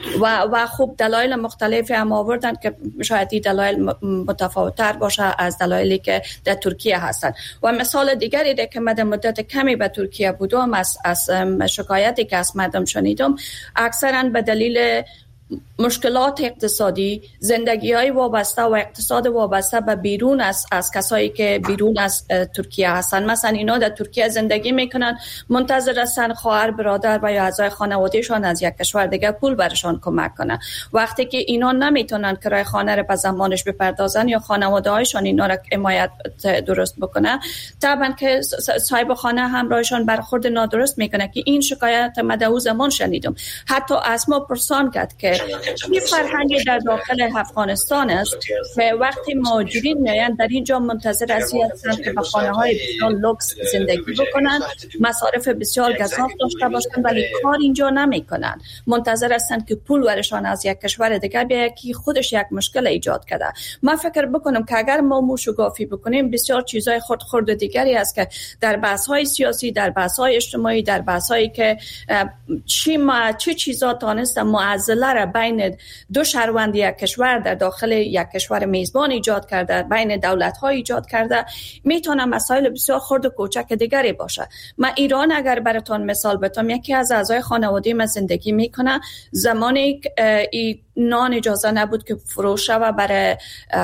I: و خوب دلایل مختلفی هم آوردن که شاید این دلایل متفاوت‌تر باشه از دلایلی که در ترکیه هستن. و مثال دیگری ده که من مدت کمی به ترکیه بودم، از شکایتی که از مردم شنیدم، اکثرا به دلیل مشکلات اقتصادی، زندگی‌های وابسته و اقتصاد وابسته به بیرون از کسایی که بیرون از ترکیه هستن. مثلا اینا در ترکیه زندگی میکنن، منتظر هستن خواهر، برادر و یا اعضای خانوادهشان از یک کشور دیگه پول برشان کمک کنه. وقتی که اینا نمیتونن کرایه خانه رو به زمانش بپردازن یا خانواده‌هایشان اینا را حمایت درست بکنه، طبعا که صاحب خانه همراهشان برخورد نادرست میکنه. که این شکایت من در زمان شنیدم. حتی از ما پرسان کرد که این فرهنگ در داخل افغانستان است که وقتی مهاجرین میان در اینجا منتظر هستند که به خانه‌های بسیار لوکس زندگی بکنن، مصارف بسیار گزاف داشته باشند، ولی کار اینجا نمیکنن. منتظر هستند که پول ورشان از یک کشور دیگه بیاید که خودش یک مشکل ایجاد کرده. من فکر بکنم که اگر ما موشگافی بکنیم بسیار چیزای خرد دیگری است که در بحث‌های سیاسی، در بحث‌های اجتماعی، در بحث‌هایی که چه چیزا تانست معضله را بین دو شهروند یک کشور در داخل یک کشور میزبان ایجاد کرده، بین دولت‌ها ایجاد کرده، میتونه مسائل بسیار خرد و کوچک دیگری باشه. من ایران اگر براتون مثال بتم، یکی از اعضای خانواده من زندگی میکنه زمانی نان اجازه نبود که فروش و برای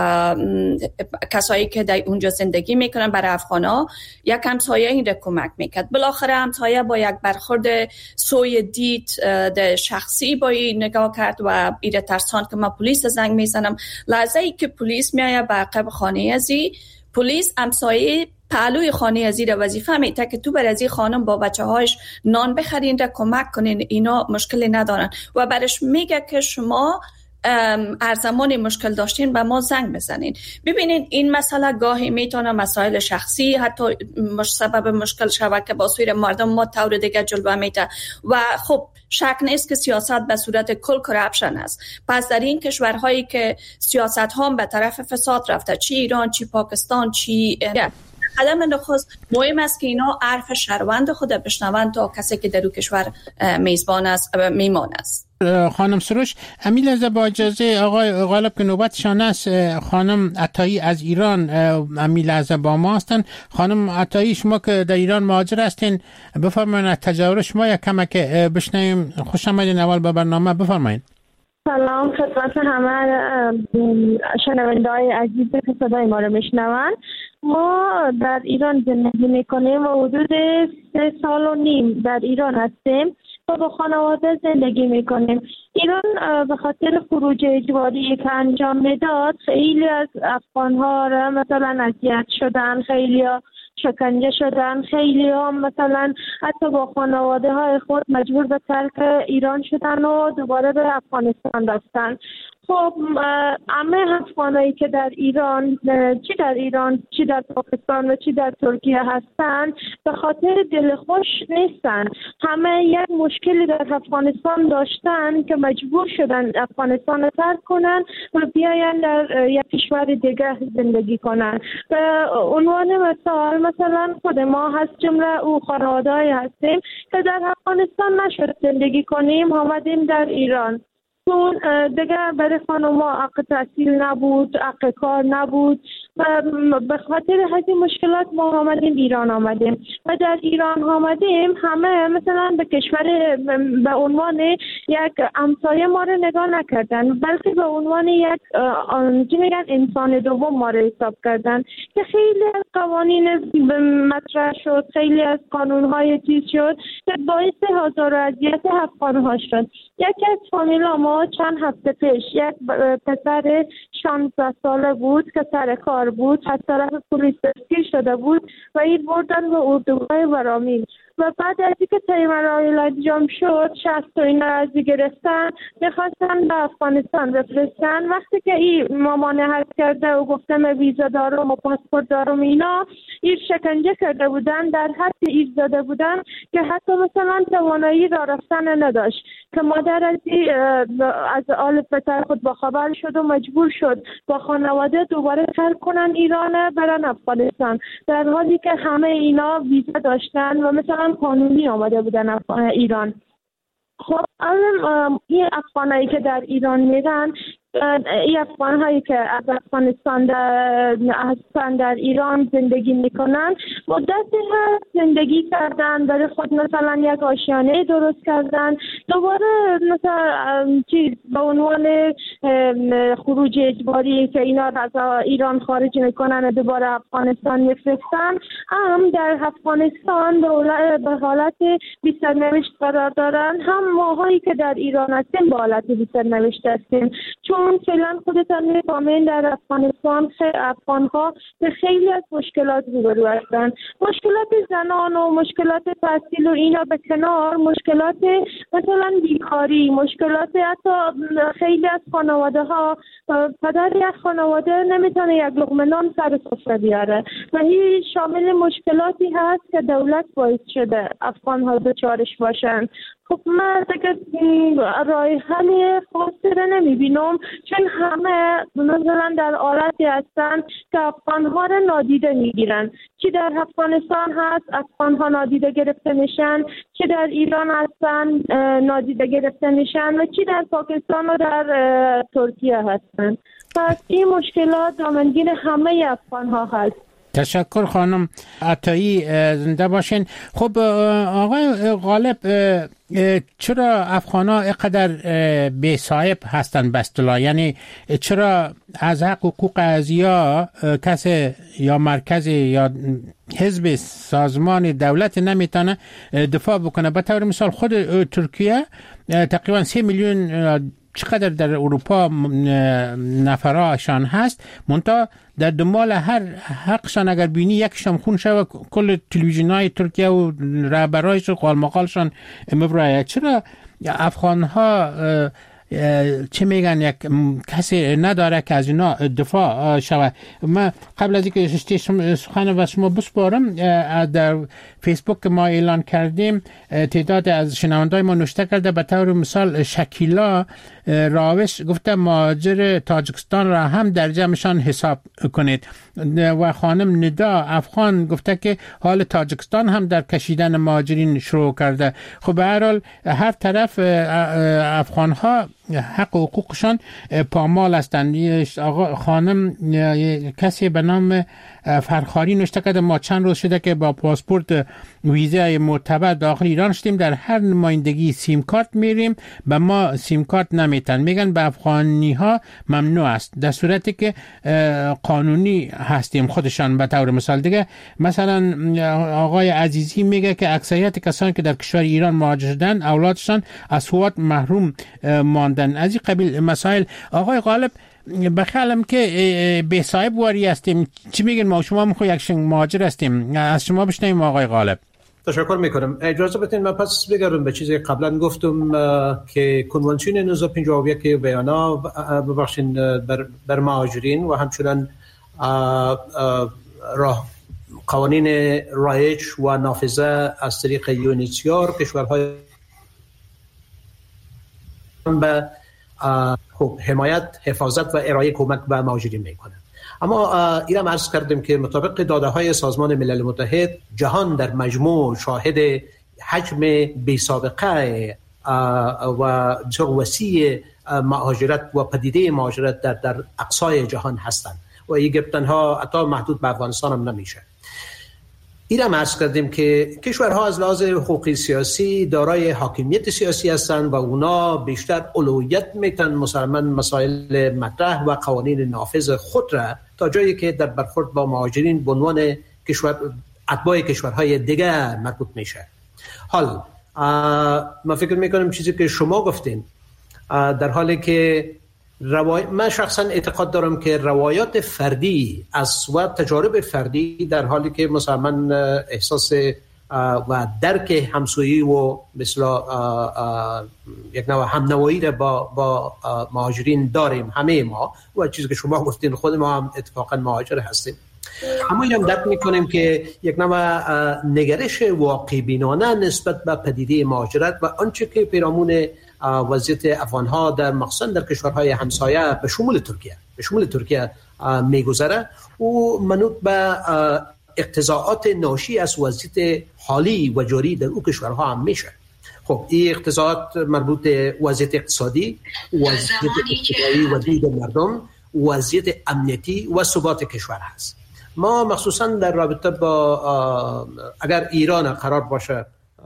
I: کسایی که در اونجا زندگی میکنن، برای افغانا، یک همسایه این را کمک میکرد. بالاخره همسایه با یک برخورد سوی دید شخصی با این نگاه کرد و ایره ترسان که ما پلیس زنگ میزنم. لحظه ای که پلیس میایه به عقب خانه ازی، پلیس همسایه پهلوی خانه ازی را وظیفه میده که تو بر ازی خانم با بچه هایش نان بخرین را کمک کنین، اینا مشکلی ندارن و برش میگه که شما هر زمانی مشکل داشتین به ما زنگ بزنین. ببینین این مسئله گاهی میتونه مسائل شخصی حتی سبب مشکل شود که با سویر مردم ما طور دیگه جلوه میده و خب شک نیست که سیاست به صورت کل کرپشن است. پس در این کشورهایی که سیاست ها به طرف فساد رفته، چی ایران، چی پاکستان، چی قدم نخست مهم است که اینا عرف شهروند خود بشنوند تا کسی که در اون کشور میزبان است میمان است.
C: خانم سروش، امیل از با اجازه آقای غالب که نوبتشان است، خانم عطایی از ایران امیل از با ما هستن. خانم عطایی، شما که در ایران مهاجر هستین، بفرمایید تجربه شما یک کمک بشنویم. خوش آمدین اول به برنامه، بفرمایید.
L: سلام خدمت همه شنونده‌های عزیز که صدای ما رو میشنوند. ما در ایران زندگی میکنیم و حدود 3.5 سال در ایران هستیم و با خانواده زندگی میکنیم. ایران به خاطر خروج اجباری که انجام میداد خیلی از افغان‌ها را مثلا اذیت شدن، خیلی شکنجه شدن، خیلی ها مثلا حتی با خانواده های خود مجبور به ترک ایران شدن و دوباره به افغانستان رفتن. خب همه افغانایی که در ایران، چی در ایران، چی در پاکستان و چی در ترکیه هستن، به خاطر دلخوش نیستن. همه یک مشکلی در افغانستان داشتن که مجبور شدن افغانستان رو ترک کنن و بیاین در یک کشور دیگه زندگی کنن. به عنوان مثلا خود ما هست، جمله او خانواده‌ای هستیم که در افغانستان نشد زندگی کنیم، آمدیم در ایران. چون دیگه برای خانوما حق تحصیل نبود، حق کار نبود و به خاطر همین مشکلات ما آمدیم ایران آمدیم و در ایران آمدیم همه مثلا به کشور به عنوان یک همسایه ما رو نگاه نکردن، بلکه به عنوان یک میگن انسان دوم ما رو حساب کردن که خیلی از قوانین مطرح شد، خیلی از قانون‌های چیز شد که باعث هزار اذیت افغان‌ها شد. یکی از فامیلا ما چند هفته پیش یک پسر 16 ساله بود که سر کار بود، از طرف پلیس دستگیر شده بود و این بردن به اردوگاه ورامین و بعد از اینکه طعیم رایل انجام شد 60 تا این ارزی گرفتن، میخواستن به افغانستان بفرستن. وقتی که این ممانعت کرده و گفته من ویزا دارم و پاسپورت دارم اینا، این شکنجه کرده بودن، در حد ایستاده بودن که حتی مثلا توانایی راه رفتن نداشت که مادر از آل پسر خود با خبر شد و مجبور شد با خانواده دوباره ترک کنن ایران برن افغانستان، در حالی که همه اینا ویزا داشتن و مثلا قانونی آمده بودن ایران. خب این افغانایی که در ایران میرن این افغان هایی که از افغانستان در ایران زندگی میکنن مدتی هست زندگی کردن، برای خود مثلا یک آشیانه درست کردن، دوباره مثلا چیز به عنوان خروج اجباری که اینا از ایران خارج میکنن دوباره افغانستان میفرستن، هم در افغانستان به حالت بی سرنوشت قرار دارن، هم ماهایی که در ایران هستیم به حالت بی سرنوشت هستیم. چون فعلا خودتان میفهمین در افغانستان افغانها به خیلی از مشکلات روبرو هستند. مشکلات زنان و مشکلات تحصیل و اینا به کنار، مشکلات مثلا بیکاری، مشکلات حتی خیلی از خانواده ها پدر یک خانواده نمیتونه یک لقمه نان سر سفره بیاره و این شامل مشکلاتی هست که دولت باعث شده افغان ها دچارش باشن. خب من دیگه راه حل خاصی رو نمیبینم، چون همه مثلا در حالتی هستن که افغان ها رو نادیده میگیرن. چی در افغانستان هست افغان ها نادیده گرفته میشن، چی در ایران هستن نادیده گرفته میشن و چی در پاکستان و در ترکیه هستن. پس این مشکلات دامنگیر همه افغان ها هست.
C: تشکر خانم عطایی، زنده باشین. خب آقای غالب، چرا افغان‌ها اینقدر بی صاحب هستن بستلا؟ یعنی چرا از حق حقوق ازیا کسی یا مرکز یا حزب سازمان دولت نمیتونه دفاع بکنه؟ به طور مثال خود ترکیه تقریبا 3 میلیون چقدر در اروپا نفراشان هست، منتها در دنبال هر حقشان اگر بینی یکشان خون شود کل تلویزیون‌های ترکیه و رهبرایش و قالمقالشان مبرایه. چرا افغان ها چه میگن یک کسی نداره که از اینا دفاع شود؟ من قبل از اینکه سخن و شما بسپارم، در فیسبوک ما اعلان کردیم تعداد از شنوندای ما نوشته کرده. به طور مثال شکیلا راوش گفته مهاجر تاجیکستان را هم در جمعشان حساب کنید و خانم ندا افغان گفته که حال تاجیکستان هم در کشیدن مهاجرین شروع کرده. خب به هر حال هر طرف افغان ها حق و حقوقشان پامال هستند. آقا خانم کسی به نام فرخاری نوشته کرده ما چند روز شده که با پاسپورت ویزای معتبر داخل ایران شدیم، در هر نمایندگی سیم کارت میریم به ما سیم کارت نمیتن، میگن به افغانی ها ممنوع است در صورتی که قانونی هستیم خودشان. به طور مثال دیگه مثلا آقای عزیزی میگه که اکثریت کسانی که در کشور ایران مهاجر شدن اولادشان از حقوق محروم ماندن. از این قبیل مسائل. آقای غالب، بخیالم که به صاحب واری هستیم، چی میگن؟ ما شما میخوای یک مهاجر هستیم، از شما بشنویم آقای غالب.
H: تشکر میکنم. اجازه بدین من پس بگردم به چیزی قبلا گفتم که کنوانسیون 1951 ویانا ببخشید بر مهاجرین و همچنین قوانین رایج و نافذه از طریق یونیسیار کشورهای به حمایت، حفاظت و ارائه کمک به مهاجرین میکنه. اما ایران عرض کردیم که مطابق داده های سازمان ملل متحد جهان در مجموع شاهد حجم بی سابقه و بسیار وسیع مهاجرت و پدیده مهاجرت در اقصای جهان هستند و این تنها حتی محدود به افغانستان هم نمیشه. ایران عرض کردیم که کشورها از لحاظ حقوقی سیاسی دارای حاکمیت سیاسی هستند و اونا بیشتر اولویت میتن مسلمان مسائل مطرح و قوانین نافذ خود را تا جایی که در برخورد با مهاجرین به عنوان اتباع کشورهای دیگه مربوط میشه. حال من فکر میکنم چیزی که شما گفتین در حالی که من شخصا اعتقاد دارم که روایات فردی و تجارب فردی در حالی که مثلا احساس و درک همسویی و مثلا یک نوع همنوایی را با مهاجرین داریم همه ما و چیزی که شما گفتین خود ما هم اتفاقا مهاجر هستیم، اما اینم درک میکنیم که یک نوع نگرش واقع بینانه نسبت به پدیده مهاجرت و آنچه که پیرامون وضعیت افغان‌ها در مخصوصا در کشورهای همسایه به شمول ترکیه میگذره و منوط به اقتضاعات ناشی از وضعیت حالی و جاری در او کشورها هم میشه. خب خب این اقتصاد مربوط به وضعیت اقتصادی، وضعیت اجتماعی و دید مردم، وضعیت امنیتی و ثبات کشور هست. ما مخصوصا در رابطه با اگر ایران قرار باشه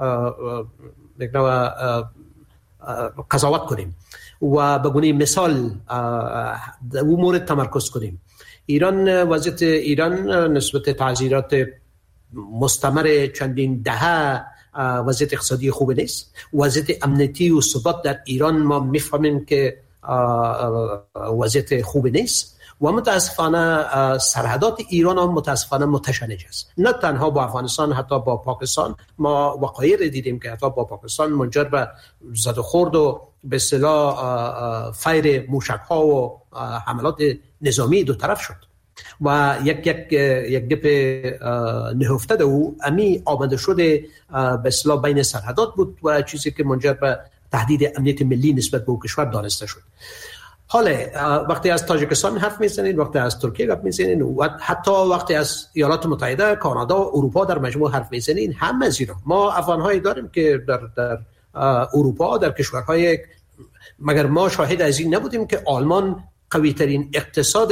H: قضاوت کنیم و به گونه مثال او مورد تمرکز کنیم، وضعیت ایران نسبت تعذیرات مستمر چندین دهه وضعیت اقتصادی خوب نیست. وضعیت امنیتی و ثبات در ایران ما میفهمیم که وضعیت خوب نیست و متاسفانه سرحدات ایران هم متاسفانه متشنج است. نه تنها با افغانستان، حتی با پاکستان ما وقایع دیدیم که حتی با پاکستان منجر به زد و خورد و به اصطلاح فیر موشک‌ها و حملات نظامی دو طرف شد و یک گپ نهفته او امی آمده شده به اصطلاح بین سرحدات بود و چیزی که منجر به تهدید امنیت ملی نسبت به کشور دانسته شد. حالا وقتی از تاجیکستان حرف میزنید، وقتی از ترکیه حرف میزنید و حتی وقتی از ایالات متحده، کانادا و اروپا در مجموع حرف میزنید، همه از اینا ما افغان‌هایی داریم که در اروپا، در کشورهای، مگر ما شاهد از این نبودیم که آلمان قوی ترین اقتصاد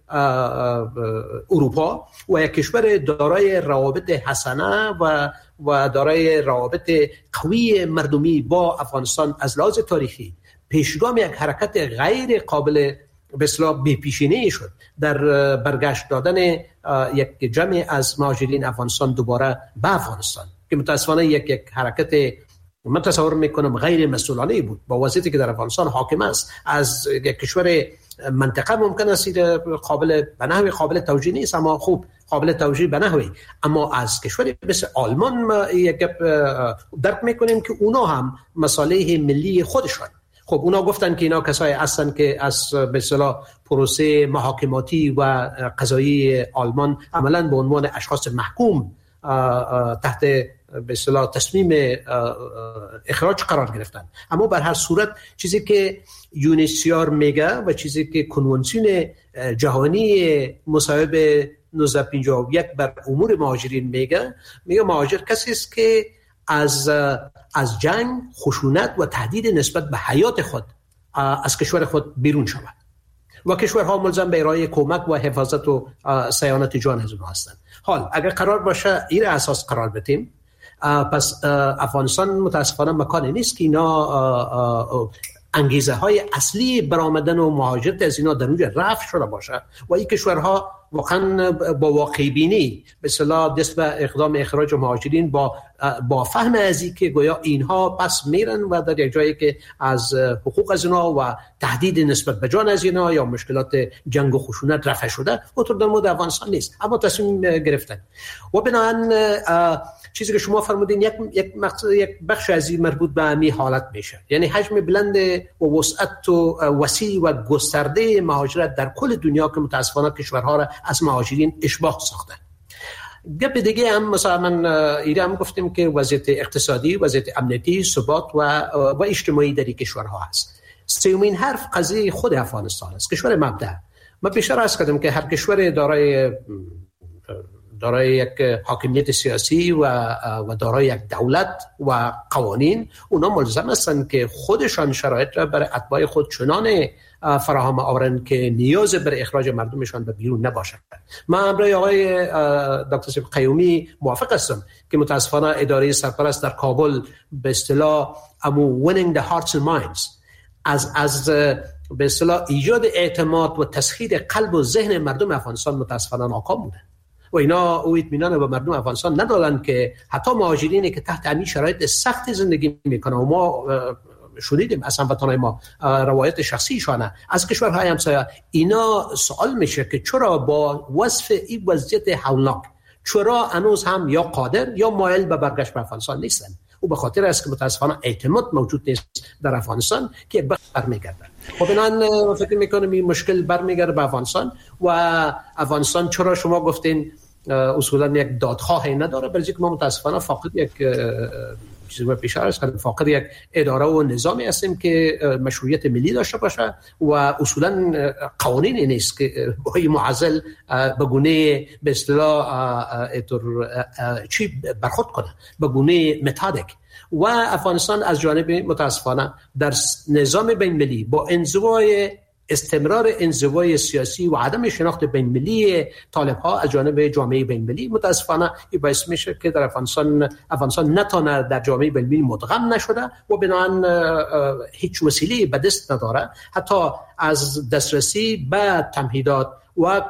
H: اروپا و یک کشور دارای روابط حسنه و دارای روابط قوی مردمی با افغانستان از لحاظ تاریخی پیشگام یک حرکت غیر قابل به اصطلاح بی‌پیشینه‌ای شد در برگشت دادن یک جمع از مهاجرین افغانستان دوباره به افغانستان که متاسفانه یک حرکت من تصور میکنم غیر مسئولانه بود با وضعیتی که در افغانستان حاکم است. از یک کشور منطقه ممکن است به نحوی قابل توجیه نیست، اما خوب قابل توجیه به نحوی، اما از کشوری مثل آلمان ما یک درک میکنیم که اونا هم مصالح ملی خودشون، خب اونا گفتن که اینا کسایی هستن که از به اصطلاح پروسه محاکماتی و قضایی آلمان عملاً به عنوان اشخاص محکوم تحت به اصطلاح تصمیم اخراج قرار گرفتن. اما به هر صورت چیزی که یونیسیار میگه و چیزی که کنوانسیون جهانی مصوبه 1951 بر امور مهاجرین میگه مهاجر کسی است که از جنگ، خشونت و تهدید نسبت به حیات خود از کشور خود بیرون شود و کشورها ملزم به ارائه کمک و حفاظت و صیانت جان از اونها هستند. حال اگر قرار باشه این اساس قرار بدیم، پس افغانستان متاسفانه مکانی نیست که اینا انگیزه های اصلی برآمدن و مهاجرت از اینا در اونجا رفع شده باشه و این کشورها واقعا با واقع بینی به اصطلاح دست به اقدام اخراج مهاجرین با فهم از این که گویا اینها پس میرن و در یک جایی که از حقوق از اینا و تهدید نسبت به جان از اینا یا مشکلات جنگ و خشونت رفع شده اونطور در مورد افغانستان نیست، اما تصمیم گرفتن و بنابراین چیزی که شما فرمودین یک بخش از این مربوط به همین حالت میشه، یعنی حجم بلند و وسعت و وسیع و گسترده مهاجرت در کل دنیا که متاسفانه کشورها را از مهاجرین اشباع ساختن. گپ دیگه هم مثلا من ایران گفتیم که وضعیت اقتصادی، وضعیت امنیتی، ثبات و اجتماعی در این کشورها هست. سومین حرف قضیه خود افغانستان است، کشور مبدأ. من پیش عرض کردم که هر کشور دارای یک حاکمیت سیاسی و دارای یک دولت و قوانین، اونا ملزم هستند که خودشان شرایط را برای اتباع خود چنان فراهم آورند که نیاز بر اخراج مردمشان به بیرون نباشد. من امروز آقای دکتر سید قیومی موافق هستم که متاسفانه اداره سرپرست در کابل به اصطلاح winning the hearts and minds از به اصطلاح ایجاد اعتماد و تسخیر قلب و ذهن مردم افغانستان متاسفانه ناکام بوده و اینا او اطمینان به مردم افغانستان ندادن که حتی مهاجرینی که تحت همین شرایط سخت زندگی میکنن و ما شنیدیم از هموطنان ما روایت شخصیشانه از کشورهای همسایه، اینا سوال میشه که چرا با وصف این وضعیت هولناک چرا هنوز هم یا قادر یا مایل به برگشت به افغانستان نیستن؟ او به خاطر است که متاسفانه اعتماد موجود نیست در افغانستان که یک بخش برمیگرده. خب بنابراین فکر میکنم این مشکل برمیگرده به افغانستان و افغانستان چرا شما گفتین اصولا یک دادخواهی نداره، برای اینکه ما متاسفانه فاقد یک چیزی ما پیش است، فاقد یک اداره و نظامی هستیم که مشروعیت ملی داشته باشه و اصولا قوانین نیست که با معزل به گونه به اصطلاح چی برخورد کنه، به گونه متادیک. و افغانستان از جانب متاسفانه در نظام بین المللی با استمرار انزوای سیاسی و عدم شناخت بین المللی طالب ها از جانب جامعه بین المللی متاسفانه این باعث میشه که در افغانستان نتونه در جامعه بین المللی مدغم نشده و بنابراین هیچ وسیله به دست نداره حتی از دسترسی به تمهیدات و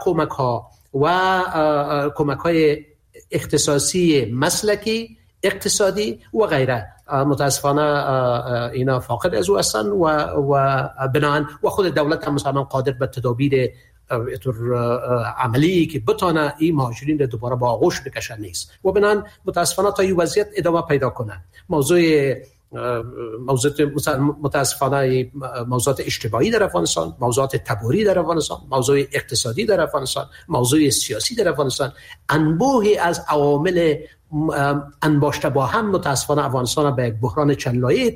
H: کمک های اختصاصی مسلکی، اقتصادی و غیره. متاسفانه اینا فاقد از او هستن و بنابراین و خود دولت هم مثلا قادر به تدابیر عملی که بتونه این مهاجرین رو دوباره با آغوش بکشن نیست و بنابراین متاسفانه تا این وضعیت ادامه پیدا کنه. متاسفانه موضوعات اجتماعی در افغانستان، موضوعات تباری در افغانستان، موضوع اقتصادی در افغانستان، موضوع سیاسی در افغانستان، انبوهی از عوامل انباشته با هم متاسفانه افغانستان به یک بحران چند لایه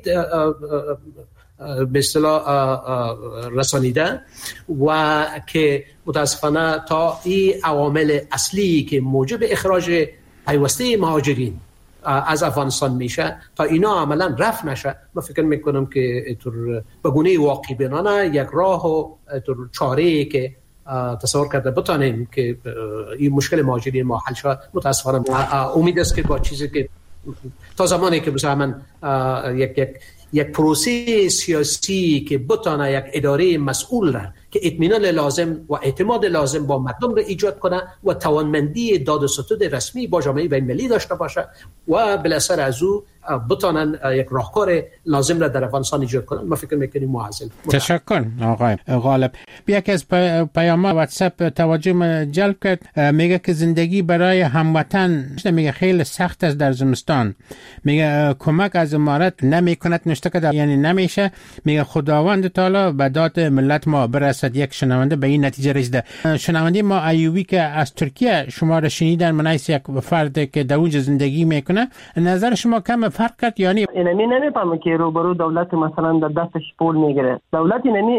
H: به اصطلاح رسانیده و که متاسفانه تا این عوامل اصلی که موجب اخراج پیوسته مهاجرین از افغانستان میشه تا اینا عملا رفع نشه، من فکر میکنم که به گونه واقعی بینانه یک راه و چاره‌ای که تصور کرده بتانیم که این مشکل مهاجرین ما حل شود. متاسفانه امید است که با چیزی که تا زمانی که مثلا یک پروسه سیاسی که بتانه یک اداره مسئول را که اطمینان لازم و اعتماد لازم با مردم را ایجاد کنه و توانمندی داد و ستد رسمی با جامعه بین المللی داشته باشه و بالاخره از او بتانن یک راهکار لازم را در افغانستان ایجاد کنن، ما فکر میکنیم معضل.
C: تشکر آقای غالب. یکی از پیام‌ها واتساپ توجه جلب کرد، میگه که زندگی برای هموطن میگه خیلی سخت است در زمستان، میگه کمک از امارات نمیکند، نشته که یعنی نمیشه، میگه خداوند تعالی به داد ملت ما برسد. یک شنونده به این نتیجه رسیده. شنونده ما ایوبی که از ترکیه شما را شنیدن منایس یک فرد که در اونجا زندگی میکنه، نظر شما کم فرق کرد یعنی
K: اینمی نمیفهمه که روبرو دولت مثلا در دستش پول میگیره، دولت اینمی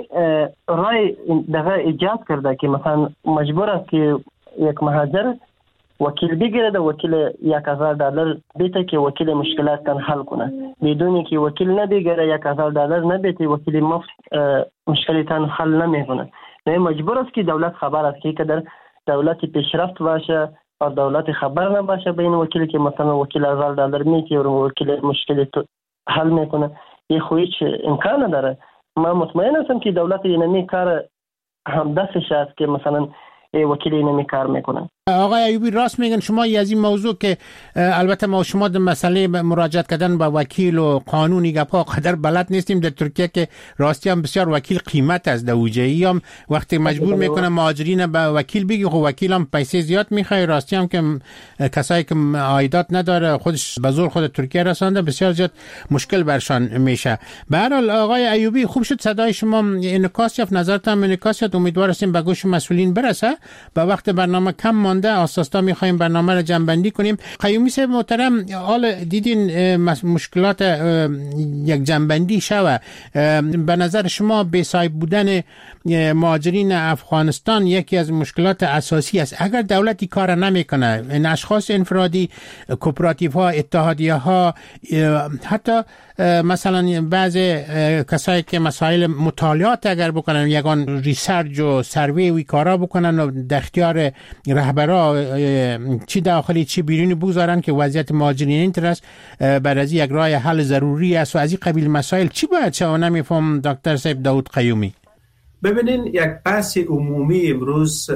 K: رای دغه ایجاد کرده که مثلا مجبور است که یک مهاجر وکیل بگیره، در وکیل $1000 بیته که وکیل مشکلات کن حل کنه، بدونی که وکیل نبگیره $1000 نبیته وکیل مفت مشکلتان حل نمیکنه. نه مجبور است که دولت خبر است که در دولت پیشرفت باشه و دولت خبر نباشه به این وکیل که مثلا وکیل $1000 میگیره و وکیل مشکل حل میکنه، یه هیچ امکان نداره. من مطمئن هستم که دولت اینمی کار هم دستش است که مثلا وکیل اینمی کار میکنه.
C: آقای ایوبی راست میگن شما از این موضوع که البته ما شما در مسئله مراجعت کردن با وکیل و قانونی گپا قدر بلد نیستیم در ترکیه که راستی هم بسیار وکیل قیمت از دوجه‌ای هم وقتی مجبور میکنه مهاجرین به وکیل بگی خب وکیل هم پیسه زیاد میخواد، راستی هم که کسایی که عایدات نداره خودش به زور خود ترکیه رسانده بسیار زیاد مشکل برشان میشه. به هر حال آقای ایوبی خوب شد صدای شما انعکاس یافت، نظرتون انعکاس یافت، امیدوار هستیم به گوش مسئولین برسه. به وقت برنامه کم اساسا میخوایم برنامه را جمع‌بندی کنیم. قیومی صاحب محترم، حال دیدین مشکلات یک جمع‌بندی شوه، به نظر شما بی‌صاحب بودن مهاجرین افغانستان یکی از مشکلات اساسی است. اگر دولتی کار نمیکنه، این اشخاص انفرادی، کوپراتیو ها، اتحادیه ها، حتی مثلا بعض کسایی که مسائل مطالعات اگر بکنن، یگان ریسرچ و سروی و کارا بکنن و در اختیار رهبرا چی داخلی چی بیرونی بگذارن که وضعیت مهاجرین اینطور است، بعد از یک راه حل ضروری است و از این قبیل مسائل چی باید شود؟ نمیفهم دکتر صاحب داود قیومی.
J: ببینین یک بحث عمومی امروز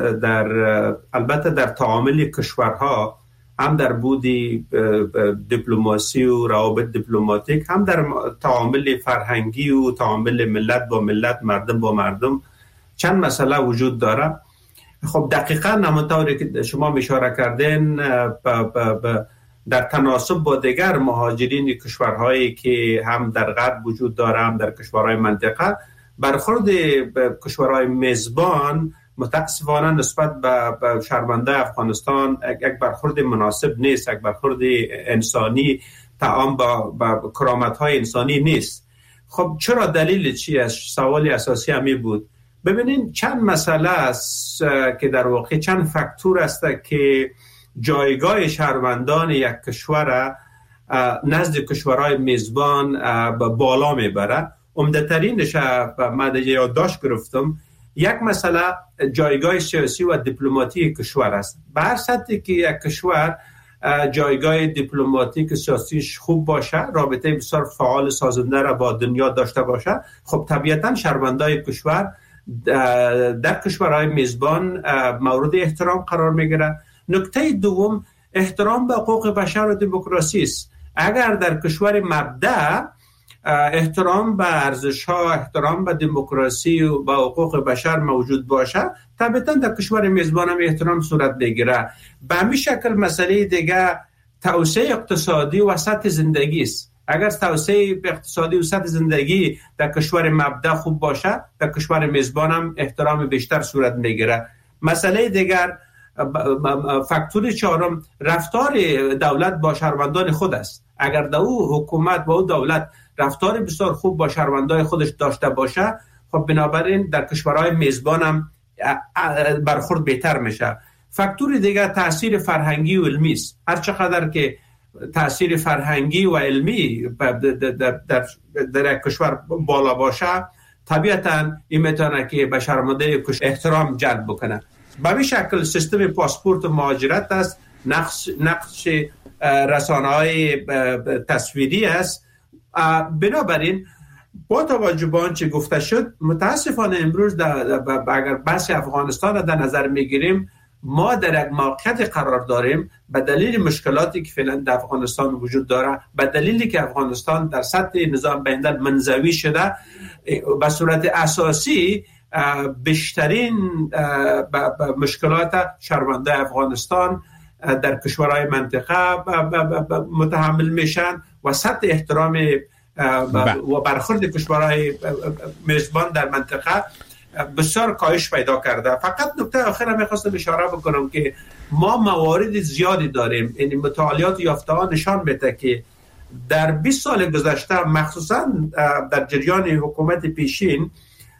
J: البته در تعامل کشورها، هم در بودی دیپلماسی و روابط دیپلماتیک، هم در تعامل فرهنگی و تعامل ملت با ملت، مردم با مردم، چند مسئله وجود داره. خب دقیقاً همونطوری که شما اشاره کردین در تناسب با دیگر مهاجرین کشورهایی که هم در غرب وجود داره هم در کشورهای منطقه، برخورد کشورهای میزبان متاسفانه نسبت به شهرونده افغانستان یک برخورد مناسب نیست، یک برخورد انسانی طعام با کرامت‌های انسانی نیست. خب چرا دلیل چی است؟ سوال اساسی همی بود. ببینین چند مسئله است که در واقع چند فاکتور است که جایگاه شهروندان یک کشور نزد کشورهای میزبان بالا میبره. عمده‌ترینش من یادداشت گرفتم، یک مسئله جایگاه سیاسی و دیپلماتیک کشور است. به هر سطحی که یک کشور جایگاه دیپلماتیک سیاسیش خوب باشه، رابطه بسیار فعال سازنده را با دنیا داشته باشه، خب طبیعتا شهروندان کشور در کشورهای میزبان مورد احترام قرار میگیره. نکته دوم احترام به حقوق بشر و دموکراسی است. اگر در کشور مبدأ احترام به ارزش‌ها، احترام به دموکراسی و به حقوق بشر موجود باشه، طبعاً در کشور میزبان هم احترام صورت بگیره. به همین شکل مسئله دیگه توسعه اقتصادی و سطح زندگی است. اگر توسعه اقتصادی و سطح زندگی در کشور مبدأ خوب باشه، در کشور میزبان هم احترام بیشتر صورت میگیره. مسئله دیگر، فاکتور چهارم، رفتار دولت با شهروندان خود است. اگر در او حکومت با او دولت رفتار بسیار خوب با شهروندان خودش داشته باشه، خب بنابراین در کشورهای میزبان هم برخورد بهتر میشه. فاکتور دیگر تاثیر فرهنگی و علمی است. هر چقدر که تاثیر فرهنگی و علمی در کشور بالا باشه، طبیعتا این میتونه که به شهروندان احترام جلب بکنه. به این شکل سیستم پاسپورت و مهاجرت است، نقش رسانه‌های تصویری است. بنابراین با توجه به آنچه گفته شد، متاسفانه امروز اگر بحث افغانستان را در نظر میگیریم، ما در یک موقعیت قرار داریم به دلیل مشکلاتی که فعلا در افغانستان وجود داره، به دلیلی که افغانستان در سطح نظام بین‌الملل منزوی شده، به صورت اساسی بیشترین مشکلات شهروندان افغانستان در کشورهای منطقه متحمل میشن و سطح احترام و برخورد کشورهای میزبان در منطقه بسیار کاهش پیدا کرده. فقط نکته آخر میخواستم اشاره بکنم که ما موارد زیادی داریم. این مطالعات یافته ها نشان میده که در 20 سال گذشته، مخصوصا در جریان حکومت پیشین،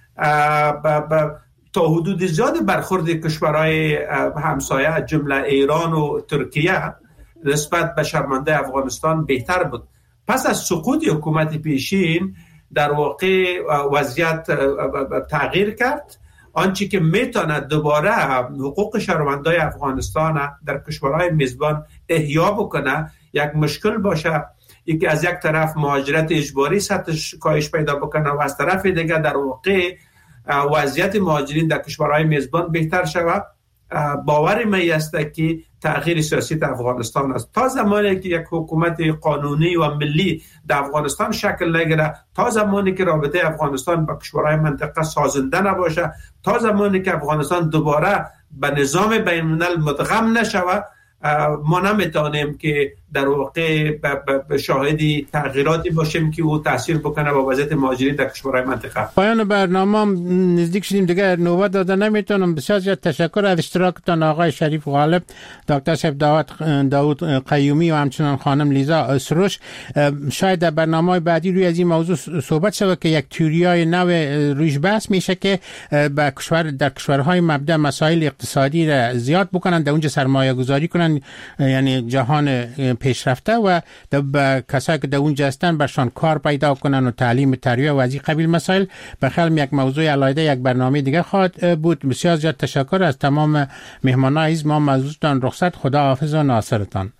J: تا حدود زیاد برخورد کشورهای همسایه جمله ایران و ترکیه نسبت به شهروندان افغانستان بهتر بود. پس از سقوط حکومت پیشین در واقع وضعیت تغییر کرد. آنچه که میتونه دوباره حقوق شهروندان افغانستان در کشورهای میزبان احیا بکنه یک مشکل باشه، یکی از یک طرف مهاجرت اجباری سطحش کاهش پیدا بکنه و از طرف دیگر در واقع وضعیت مهاجرین در کشورهای میزبان بهتر شود. باور من است که تغییر سیاسی در افغانستان است. تا زمانی که یک حکومت قانونی و ملی در افغانستان شکل نگیره، تا زمانی که رابطه افغانستان با کشورهای منطقه سازنده نباشه، تا زمانی که افغانستان دوباره به نظام بین الملل مدغم نشود، ما نمیتونیم که در واقع به شاهدی تغییراتی باشیم که او تاثیر بکنه با وضعیت مهاجرین در کشورهای منطقه.
C: پایان برنامه نزدیک شدیم دیگه، نوبت داده نمیتونم. بسیار زیاد تشکر از اشتراکتان آقای شریف غالب، دکتر صاحب داود قیومی و همچنان خانم لیزا سروش. شاید در برنامه بعدی روی از این موضوع صحبت شود که یک تئوریای نو روش بحث میشه که در کشورهای مبدأ مسائل اقتصادی را زیاد بکنن، در اونجا سرمایه گذاری کنن، یعنی جهان پیشرفته، و کسایی که در اونجا هستن برشان کار پیدا کنن و تعلیم، تربیت و از این قبیل مسائل. بخیال یک موضوع علاوه یک برنامه دیگه خواهد بود. بسیار زیاد تشکر از تمام مهمانان عزیز. ما مزودتان رخصت. خدا حافظ و ناصرتان.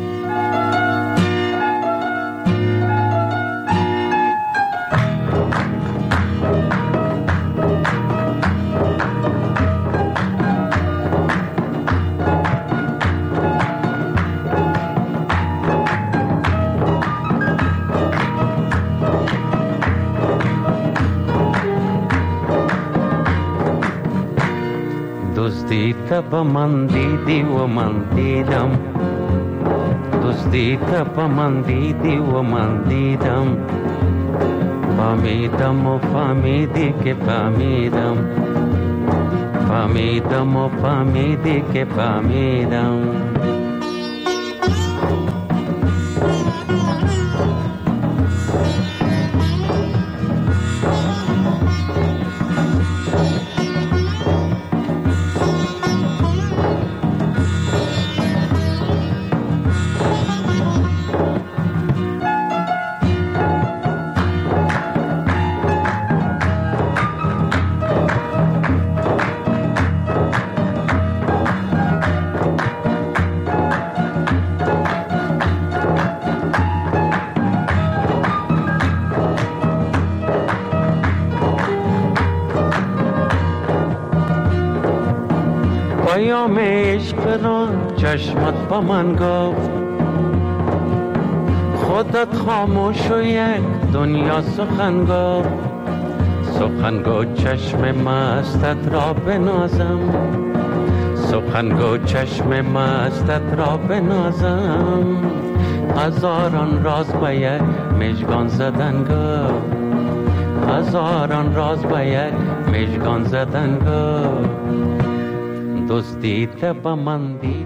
M: تب من دیدی و من دیدم، دوستی تب من دیدی و من دیدم، فهمیدم و فهمیدی که فهمیدم، فهمیدم و فهمیدی که فهمیدم. چشمت با من گفت خودت خاموش و یک دنیا سخن گفت سخن گو چشم مستت را بنازم سخن گو چشم مستت را بنازم هزاران راز به یک مژگان زدن گفت هزاران راز به یک مژگان زدن گفت دوست دیده با من دید